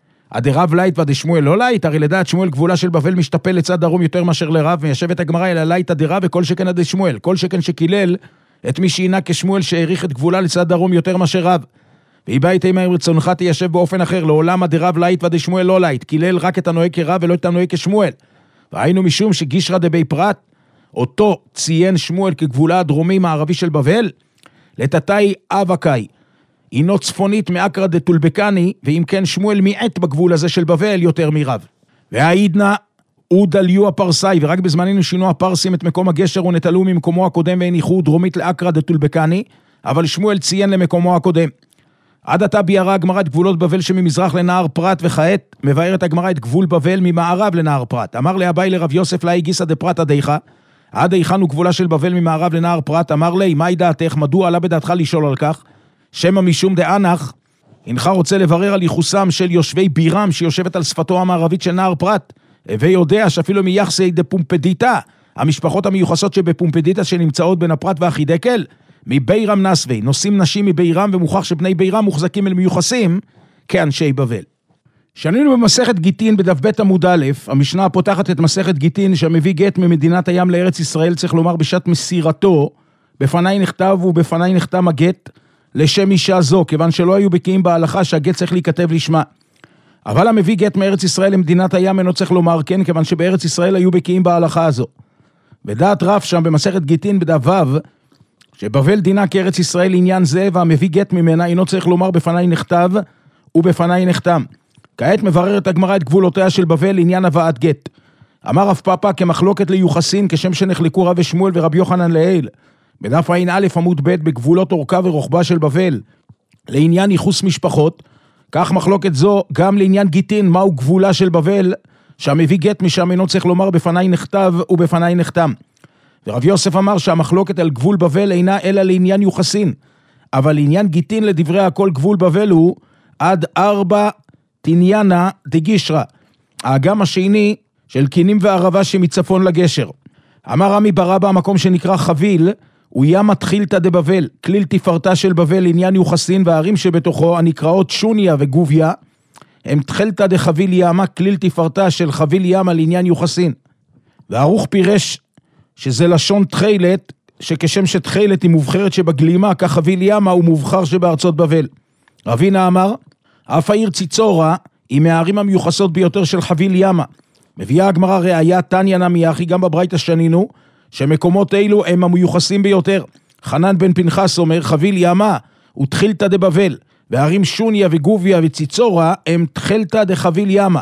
הדרב לית ודשמואל לא לית, הרי לדעת שמואל גבולה של בבל משתפל לצד דרום יותר מאשר לרב, וישבת הגמרא אלא לית הדרב וכל שכן עד שמואל, כל שכן שקילל את מי שהינה כשמואל שהעריך את גבולה לצד דרום יותר מאשר רב. והיא באה איתימה עם רצונך תיישב באופן אחר, לעולם הדרב לית ודשמואל לא לית, קילל רק את הנוהג כרב ולא את הנוהג כשמואל. והיינו משום שגישרא דבי פרת, אותו ציין שמואל כגבולה הדרומי מערבי של בבל, לתתאי אבקאי, הינו צפונית מאקרא דתולבקני, ואם כן שמואל מיעט בגבול הזה של בבל יותר מרב. והעידנה אודליו הפרסאי, ורק בזמננו שינו הפרסים את מקום הגשר ונטלו ממקומו הקודם והניחו דרומית לאקרא דתולבקני, אבל שמואל ציין למקומו הקודם. עד עתה ביארה הגמרא את גבולות בבל שממזרח לנהר פרת, וכעת מבארת הגמרא את גבול בבל ממערב לנהר פרת. אמר לאביי לרב יוסף לאי גיסא דפרת עד איכה, עד איכן הוא גבולה של בבל ממערב לנהר פרת. אמר לי, מהי דעתך, מדוע עלה בדעתך לשאול על כך? שמא משום דאנך, אינך רוצה לברר על ייחוסם של יושבי בירם שיושבת על שפתו המערבית של נהר פרת, ויודע שאפילו מיחסי דפומפדיטה, המשפחות המיוחסות שבפומפדיטה שנמצאות בין הפרת והחידקל, מבירם נסווי, נושאים נשים מבירם, ומוכח שבני בירם מוחזקים אל מיוחסים כאנשי בבל. שנינו במסכת גיטין בדף ב' עמוד א', המשנה פותחת את מסכת גיטין שמביא גט ממדינת הים לארץ ישראל, צריך לומר בשעת מסירתו, בפני נכתב ובפני נחתם הגט לשם אישה זו, כיוון שלא היו בקיאים בהלכה שהגט צריך להיכתב לשמה. אבל המביא גט מארץ ישראל למדינת הים אינו צריך לומר כן, כיוון שבארץ ישראל היו בקיאים בהלכה הזו. בדעת רב שם במסכת גיטין בדף ו', שבבל דינה כארץ ישראל לעניין זה, והמביא גט ממנה אינו צריך לומר בפני נכתב ובפני נחתם. כעת מבררת הגמרא את גבולותיה של בבל לעניין הבאת גט. אמר רב פאפא כמחלוקת ליוחסין, כשם שנחלקו רב ושמואל ורב יוחנן לאל, בדף ע"א עמוד ב' בגבולות אורכה ורוחבה של בבל, לעניין ייחוס משפחות, כך מחלוקת זו גם לעניין גיטין, מהו גבולה של בבל, שהמביא גט משם אינו צריך לומר בפני נכתב ובפני נחתם. ורב יוסף אמר שהמחלוקת על גבול בבל אינה אלא לעניין יוחסין, אבל לעניין גיטין לדברי הכל גבול בבל הוא עד 4 תניאנה דגישרא, האגם השני של קינים וערבה שמצפון לגשר. אמר רמי ברבא, המקום שנקרא חביל, הוא ים מתחילתא דבבל, כליל תפארתה של בבל, עניין יוחסין, והערים שבתוכו הנקראות שוניה וגוביה, הם תחילתא דחביל ימה, כליל תפארתה של חביל ימה לעניין יוחסין. והערוך פירש שזה לשון תחילת, שכשם שתחילת היא מובחרת שבגלימה, כך חביל ימה הוא מובחר שבארצות בבל. רבינה אמר, אף העיר ציצורה היא מהערים המיוחסות ביותר של חביל ימה. מביאה הגמרא ראיה תניא נמי אחי, גם בברייתא שנינו, שמקומות אלו הם המיוחסים ביותר. חנן בן פנחס אומר, חביל ימה הוא תחילתא דבבל, והערים שוניה וגוביה וציצורה הם תחילתא דחביל ימה.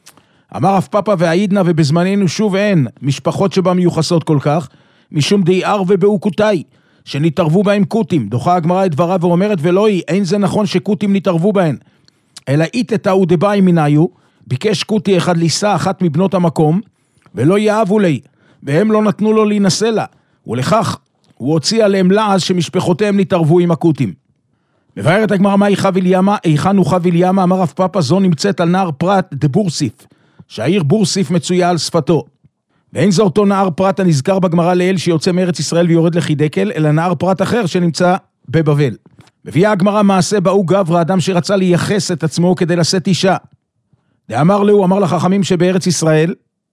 אמר רב פאפא והעידנא, ובזמננו שוב אין משפחות שבה מיוחסות כל כך, משום דיער ובאוקותאי, שנתערבו בהם קוטים. דוחה הגמרא את דברה ואומרת, ולא היא, אין זה נכון שקוטים נתערבו בהן, אלא איתתא ודבאי מניו, ביקש קוטי אחד לישא אחת מבנות המקום, ולא יאהבו לי, והם לא נתנו לו להינשא לה, ולכך הוא הוציא עליהם לעז שמשפחותיהם נתערבו עם הכותים. מבארת הגמרא מהי חביל ימה, היכן הוא חביל ימה, אמר רב פאפא, זו נמצאת על נהר פרת דבורסיף, שהעיר בורסיף מצויה על שפתו. ואין זה אותו נהר פרת הנזכר בגמרא לאל שיוצא מארץ ישראל ויורד לחידקל, אלא נהר פרת אחר שנמצא בבבל. מביאה הגמרא מעשה באו גברא, אדם שרצה לייחס את עצמו כדי לשאת אישה. דאמר לו, אמר לחכמים שבארץ ישראל,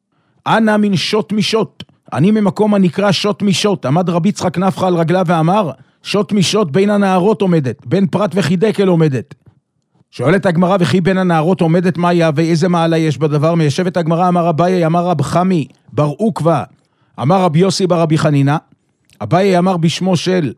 אנא מן שוט משוט, אני ממקום הנקרא שוט משוט. עמד רבי יצחק נפחא על רגלה ואמר, שוט משוט בין הנהרות עומדת, בין פרת וחידקל עומדת. שואלת הגמרא, וכי בין הנהרות עומדת מאיה, ואיזה מעלה יש בדבר? מיישבת הגמרא, אמר אביי, אמר רב חמי בר עוקבא, אמר רבי יוסי בר רבי חנינא. אביי אמר בשמו של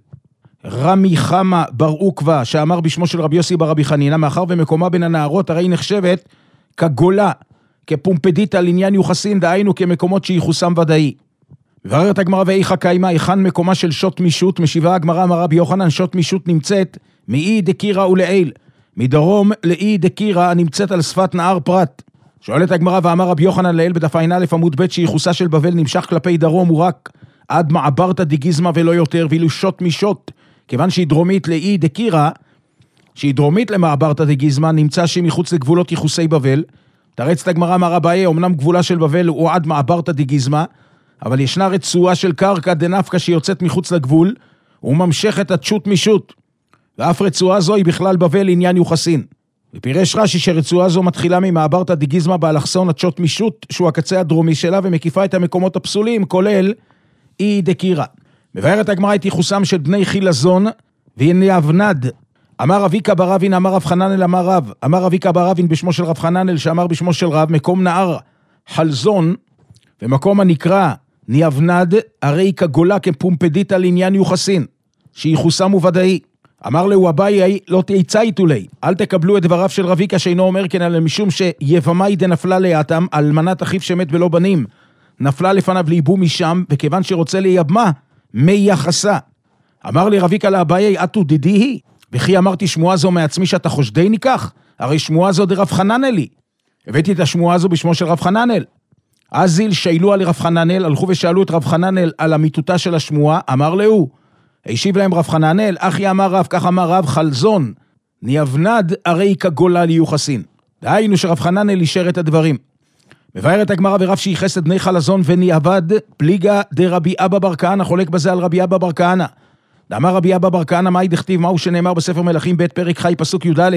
רמי חמה בר עוקבא, שאמר בשמו של רבי יוסי בר רבי חנינא, מאחר ומקומה בין הנהרות הרי נחשבת כגולה, כפומפדיטה לעניין יוחסין, דהיינו כמקומות שיחוסם ודאי. מבררת הגמרא, ואיכה קיימה, היכן מקומה של שוט משוט? משיבה הגמרא, אמר רבי יוחנן, שוט משוט נמצאת מאי דקירא ולעיל, מדרום לאי דקירא הנמצאת על שפת נהר פרת. שואלת הגמרא, ואמר רבי יוחנן לעיל בדף ע"א עמוד ב', שיחוסה של בבל נמשך כלפי דרום הוא רק עד מעברתא דגיזמה ולא יותר, ואילו שוט משוט, כיוון שהיא דרומית לאי דקירא, שהיא דרומית למעברתא דגיזמה, נמצא שהיא מחוץ לגבולות יחוסי בבל. תרצת הגמרא, אמר אביי, אמנם גבולה של בבל הוא עד מעברתא דגיזמה, אבל ישנה רצועה של קרקע דנפקא שיוצאת מחוץ לגבול, וממשכת עד שוט משוט. ואף רצועה זו היא בכלל בבל עניין יוחסין. ופירש רש"י שרצועה זו מתחילה ממעברתא דגיזמה באלכסון עד שוט משוט, שהוא הקצה הדרומי שלה, ומקיפה את המקומות הפסולים, כולל אי דקירא. מבארת הגמרא את ייחוסם של בני חילזון והנה אבנד. אמר אביקה בר אבין, אמר רב חננאל, אמר רב. אמר אביקה בר אבין בשמו של רב חננאל, שאמר בשמו של רב, מקום נהר חלזון, ומקום הנקרא ניאבנד, הרי כגולה כפומפדיטה לעניין יוחסין, שייחוסם וודאי. אמר לו אביי, לא תיצא איתו לי, אל תקבלו את דבריו של רביקה שאינו אומר כן, אלא משום שיבמאי דנפלה ליאתם, אלמנת אחיו שמת ולא בנים, נפלה לפניו ליבו משם, וכיוון שרוצה ליבמה, מי יחסה. אמר לי רביקה לאביי, אתו דידי היא, וכי אמרתי שמועה זו מעצמי שאתה חושדי ניקח, הרי שמועה זו דרב חננאל לי. הבאתי את השמועה הזו בשמו של רב חננאל. אז זיל שאלו על רב חננאל, הלכו ושאלו את רב חננאל על אמיתותה של השמועה, אמר לו, הישיב להם רב חננאל, אחי אמר רב, כך אמר רב חלזון, ניאבנד הרי כגולה ליוחסין. דהיינו שרב חננאל אישר את הדברים. מבארת הגמרא, ורב שייחס את בני חלזון וניאבד, פליגה דרבי אבא בר כהנא, חולק בזה על רבי אבא בר כהנא. דאמר רבי אבא בר כהנא, מהי דכתיב, מהו שנאמר בספר מלכים ב' פרק חי פסוק י"א,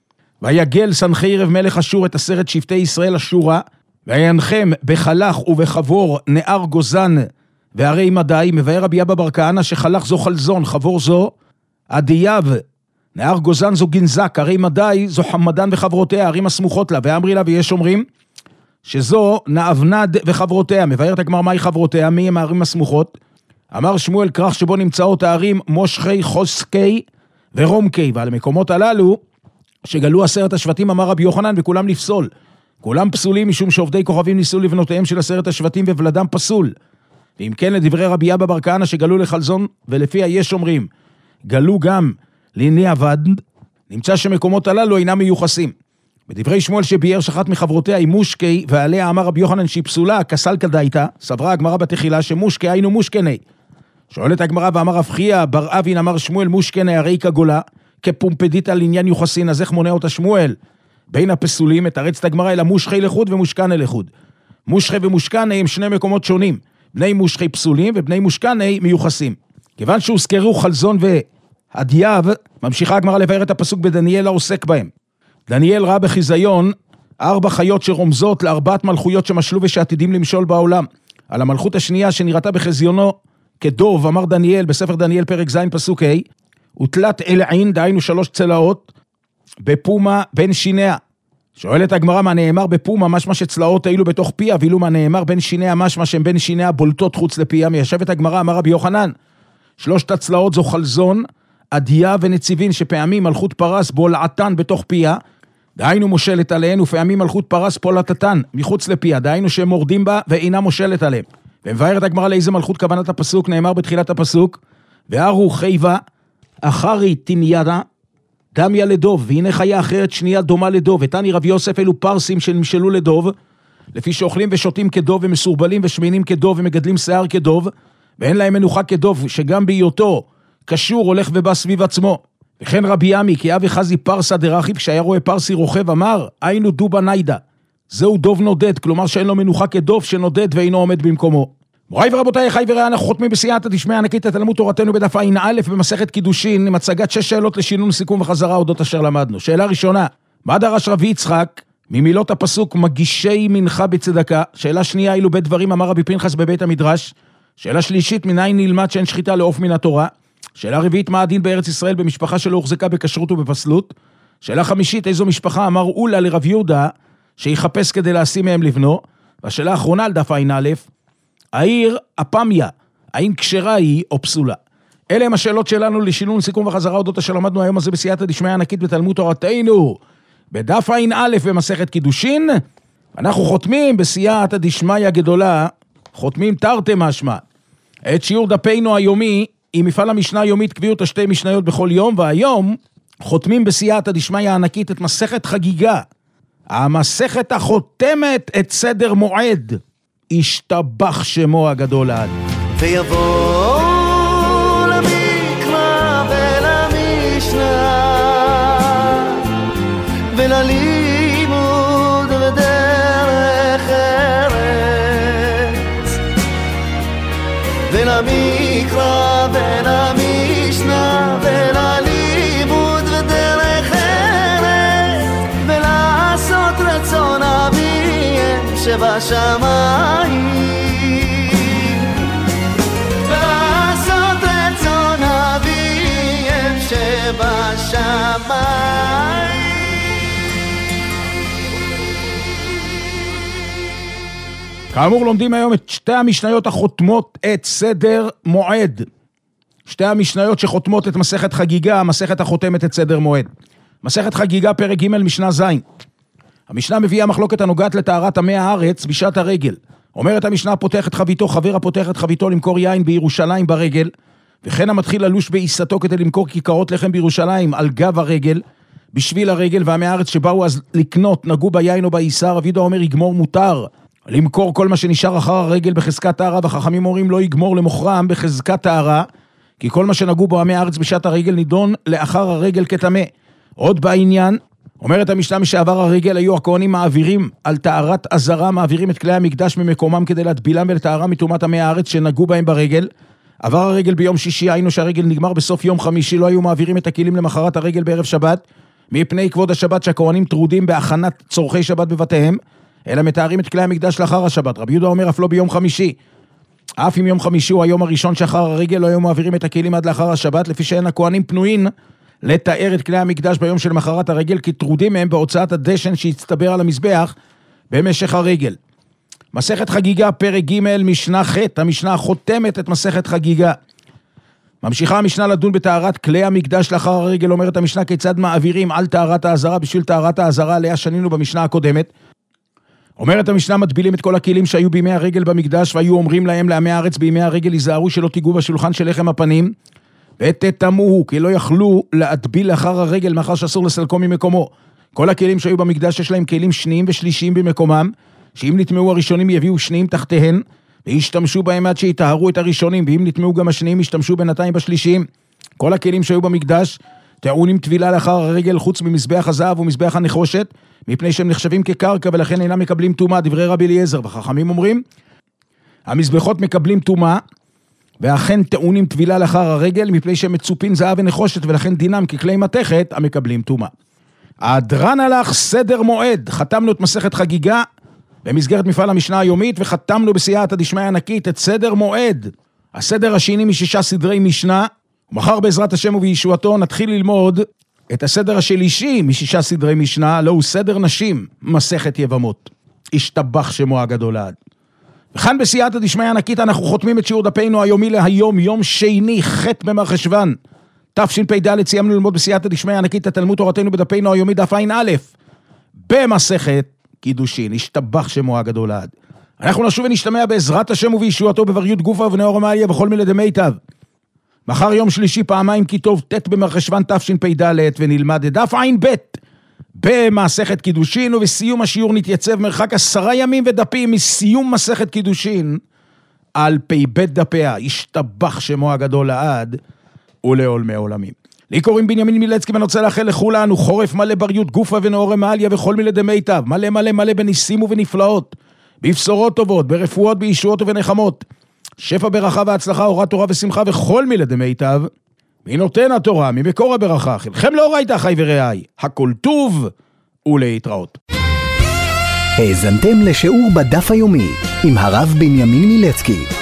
ויגל סנחריב מלך אשור את 10 שבטי ישראל אשורה, וינחם בחלך ובחבור נהר גוזן והרי מדי. מבאר רבי אבא בר כהנא שחלך זו חלזון, חבור זו עדייב, נהר גוזן זו גנזק, הרי מדי זו חמדן וחברותיה, ערים הסמוכות לה, ואמרי לה, ויש אומרים שזו נאבנד וחברותיה. מבארת הגמרא, מהי חברותיה? מי הם הערים הסמוכות? אמר שמואל כרך שבו נמצאות הערים מושכי, חוסקי ורומקי, ועל המקומות הללו שגלו 10 השבטים אמר רבי יוחנן, וכולם לפסול, כולם פסולים משום שעובדי כוכבים ניסו לבנותיהם של 10 השבטים ובלדם פסול. ואם כן לדברי רבי אבא בר כהנא שגלו לחלזון, ולפי היש אומרים גלו גם לניאבד, נמצא שמקומות הללו אינם מיוחסים. בדברי שמואל שביאר שחת מחברותיה היא מושקי, ועליה אמר רבי יוחנן שהיא פסולה, כסל כדאיתה, סברה הגמרא בתחילה שמושקי היינו מושקני. שואלת הגמרא, ואמר רב חייא בר אבין אמר שמואל מושקני הרי כגולה, כפומפדיטה לעניין יוחסין, אז איך מונה אותה שמואל? בין הפסולים מתרצת הגמרא אלא מושכי לחוד ומושכני לחוד. מושכי ומושכני הם שני מקומות שונים, בני מושכי פסולים ובני מושכני מיוחסים. כיוון שהוזכרו חלזון ועדייב, ממשיכה הגמרא לבאר את הפסוק בדניאל העוסק בהם. דניאל ראה בחיזיון 4 חיות שרומזות ל4 מלכויות שמשלו ושעתידים למשול בעולם. על המלכות השנייה שנראתה בחזיונו כדוב, אמר דניאל בספר דניאל פרק ז' פסוק ה', ותלת אלעין, דהיינו 3 צלעות, בפומה בין שיניה. שואלת הגמרא, מה נאמר בפומה, משמע שצלעות אילו בתוך פיה, ואילו מה נאמר בין שיניה, משמע שהם בין שיניה בולטות חוץ לפיה. מיישבת הגמרא, אמר רבי יוחנן, 3 הצלעות זו חלזון, עדיה ונציבין, שפעמים מלכות פרס בולעתן בתוך פיה, דהיינו מושלת עליהן, ופעמים מלכות פרס פולעתתן מחוץ לפיה, דהיינו שהם מורדים בה ואינה מושלת עליהם. ומבארת הגמרא לאיזה מלכות כוונת הפסוק, נאמר בתחילת הפסוק, והרו חייבה, אחרי תניירה, דמיה לדוב, והנה חיה אחרת שנייה דומה לדוב, ותני רבי יוסף אלו פרסים שנמשלו לדוב, לפי שאוכלים ושותים כדוב ומסורבלים ושמינים כדוב ומגדלים שיער כדוב, ואין להם מנוחה כדוב, שגם בהיותו קשור הולך ובא סביב עצמו. וכן רבי עמי, כי אבי חזי פרסה דרחיב, כשהיה רואה פרסי רוכב, אמר, היינו דובה ניידה. זהו דוב נודד, כלומר שאין לו מנוחה כדוב שנודד ואינו עומד במקומו. מוריי ורבותיי, חי וראה, אנחנו חותמים בסייעתא דשמיא ענקית את תלמוד תורתנו בדף ע"א במסכת קידושין, עם הצגת 6 שאלות לשינון, סיכום וחזרה אודות אשר למדנו. שאלה ראשונה, מה דרש רבי יצחק ממילות הפסוק מגישי מנחה בצדקה? שאלה שנייה, אילו בית דברים אמר רבי פנחס בבית המדרש? שאלה שלישית, מניין נלמד שאין שחיטה לעוף מן התורה? שאלה רביעית, מה הדין בארץ ישראל במשפחה שלא הוחזקה בכשרות ובפסלות? שאלה חמישית, איזו משפחה אמר אולה לרב יהודה שיחפש כדי להשיא מהם לבנו? והשאלה האחרונה על דף ע"א, העיר אפמיה, האם כשרה היא או פסולה? אלה הם השאלות שלנו לשינון, סיכום וחזרה אודות אשר למדנו היום הזה בסייעתא דשמיא ענקית בתלמוד תורתנו בדף ע"א במסכת קידושין. אנחנו חותמים בסייעתא דשמיא גדולה, חותמים תרתי משמע את שיעור דפינו היומי עם מפעל המשנה היומית, קביעו את 2 משניות בכל יום, והיום חותמים בסייעתא דשמיא ענקית את מסכת חגיגה, המסכת החותמת את סדר מועד, השתבח שמו הגדול עד. ויבוא למקרא ולמשנה וללימוד ודרך ארץ, ולמקרא ולמשנה וללימוד ודרך ארץ, ולעשות רצון אביהם שבשמיים, ולעשות רצון אביהם שבשמיים. כאמור, לומדים היום את 2 המשניות החותמות את סדר מועד. 2 המשניות שחותמות את מסכת חגיגה, המסכת החותמת את סדר מועד. מסכת חגיגה, פרק ג' משנה ז'. המשנה מביאה מחלוקת הנוגעת לטהרת עמי הארץ בשעת הרגל. אומרת המשנה, פותח את חביתו, חבר הפותח את חביתו למכור יין בירושלים ברגל, וכן המתחיל ללוש בעיסתו כדי למכור כיכרות לחם בירושלים על גב הרגל, בשביל הרגל, ועמי הארץ שבאו אז לקנות, נגעו ביין או בעיסה, רבי יהודה אומר יגמור מותר. למכור כל מה שנשאר אחר הרגל בחזקת טהרה, וחכמים אומרים לא יגמור למוכרם בחזקת טהרה, כי כל מה שנגעו בו עמי הארץ בשעת הרגל נידון לאחר הרגל כטמא. עוד בעניין, אומרת המשנה, משעבר הרגל היו הכהנים מעבירים על טהרת עזרה, מעבירים את כלי המקדש ממקומם כדי להטבילם ולטהרה מטומאת עמי הארץ שנגעו בהם ברגל. עבר הרגל ביום שישי, היינו שהרגל נגמר בסוף יום חמישי, לא היו מעבירים את הכלים למחרת הרגל בערב שבת, מפני כבוד השבת שהכהנים טרודים בהכנת צורכי שבת בבתיהם, אלא מתארים את כלי המקדש לאחר השבת. רבי יהודה אומר אף לא ביום חמישי. אף אם יום חמישי הוא היום הראשון שאחר הרגל, לא היו מעבירים את הכלים עד לאחר השבת, לפי שאין הכהנים פנויים לתאר את כלי המקדש ביום של מחרת הרגל, כי טרודים מהם בהוצאת הדשן שהצטבר על המזבח במשך הרגל. מסכת חגיגה, פרק ג' משנה ח', המשנה חותמת את מסכת חגיגה. ממשיכה המשנה לדון בתארת כלי המקדש לאחר הרגל. אומרת המשנה כיצד מעבירים על טהרת העזרה בשביל טהרת העזרה עליה שנינו במשנה הקודמת. אומרת המשנה, מטבילים את כל הכלים שהיו בימי הרגל במקדש, והיו אומרים להם לעמי הארץ בימי הרגל, היזהרו שלא תיגעו בשולחן של לחם הפנים, ותתמוהו, כי לא יכלו להטביל אחר הרגל, מאחר שאסור לסלקו ממקומו. כל הכלים שהיו במקדש יש להם כלים שניים ושלישיים במקומם, שאם נטמעו הראשונים יביאו שניים תחתיהן, וישתמשו בהם עד שיטהרו את הראשונים, ואם נטמעו גם השניים ישתמשו בינתיים בשלישיים. כל הכלים שהיו במקדש טעונים טבילה לאחר הרגל, חוץ ממזבח הזהב ומזבח הנחושת, מפני שהם נחשבים כקרקע ולכן אינם מקבלים טומאה, דברי רבי אליעזר. וחכמים אומרים, המזבחות מקבלים טומאה, ואכן טעונים טבילה לאחר הרגל, מפני שהם מצופין זהב ונחושת, ולכן דינם ככלי מתכת המקבלים טומאה. הדרן הלך סדר מועד. חתמנו את מסכת חגיגה במסגרת מפעל המשנה היומית, וחתמנו בסייעתא דשמיא ענקית את סדר מועד. הסדר השני מ6 סדרי משנה, ומחר בעזרת השם ובישועתו נתחיל ללמוד את הסדר השלישי מ6 סדרי משנה, לא הוא סדר נשים, מסכת יבמות. השתבח שמו הגדול עד. וכאן בסייעתא דשמיא ענקית אנחנו חותמים את שיעור דפינו היומי להיום, יום שני, ח' במרחשוון, תשפ"ד. סיימנו ללמוד בסייעתא דשמיא ענקית את תלמוד תורתנו בדפינו היומי דף ע"א, במסכת קידושין. השתבח שמו הגדול עד. אנחנו נשוב ונשתמע בעזרת השם ובישועתו בבריות גופה ובנאור המעליה וכל מלדי מיטב. מחר יום שלישי פעמיים כי טוב, ט' במרחשוון תשפ"ד, ונלמד את דף ע"ב במסכת קידושין, ובסיום השיעור נתייצב מרחק 10 ימים ודפים מסיום מסכת קידושין, על פי בית דפיה, ישתבח שמו הגדול לעד, ולעולמי עולמים. לי קוראים בנימין מילצקי, ואני רוצה לאחל לכולנו חורף מלא בריות גופה ונאורי מעליה וכל מילי מיטב, מלא מלא מלא בניסים ובנפלאות, בבשורות טובות, ברפואות, בישועות ובנחמות, שפע ברכה והצלחה, אורת תורה ושמחה וכל מילי מיטב, מי נותן התורה, ממקור הברכה, חלכם לא ראית אחי ורעי, הכל טוב ולהתראות. האזנתם לשיעור בדף היומי עם הרב בנימין מילצקי.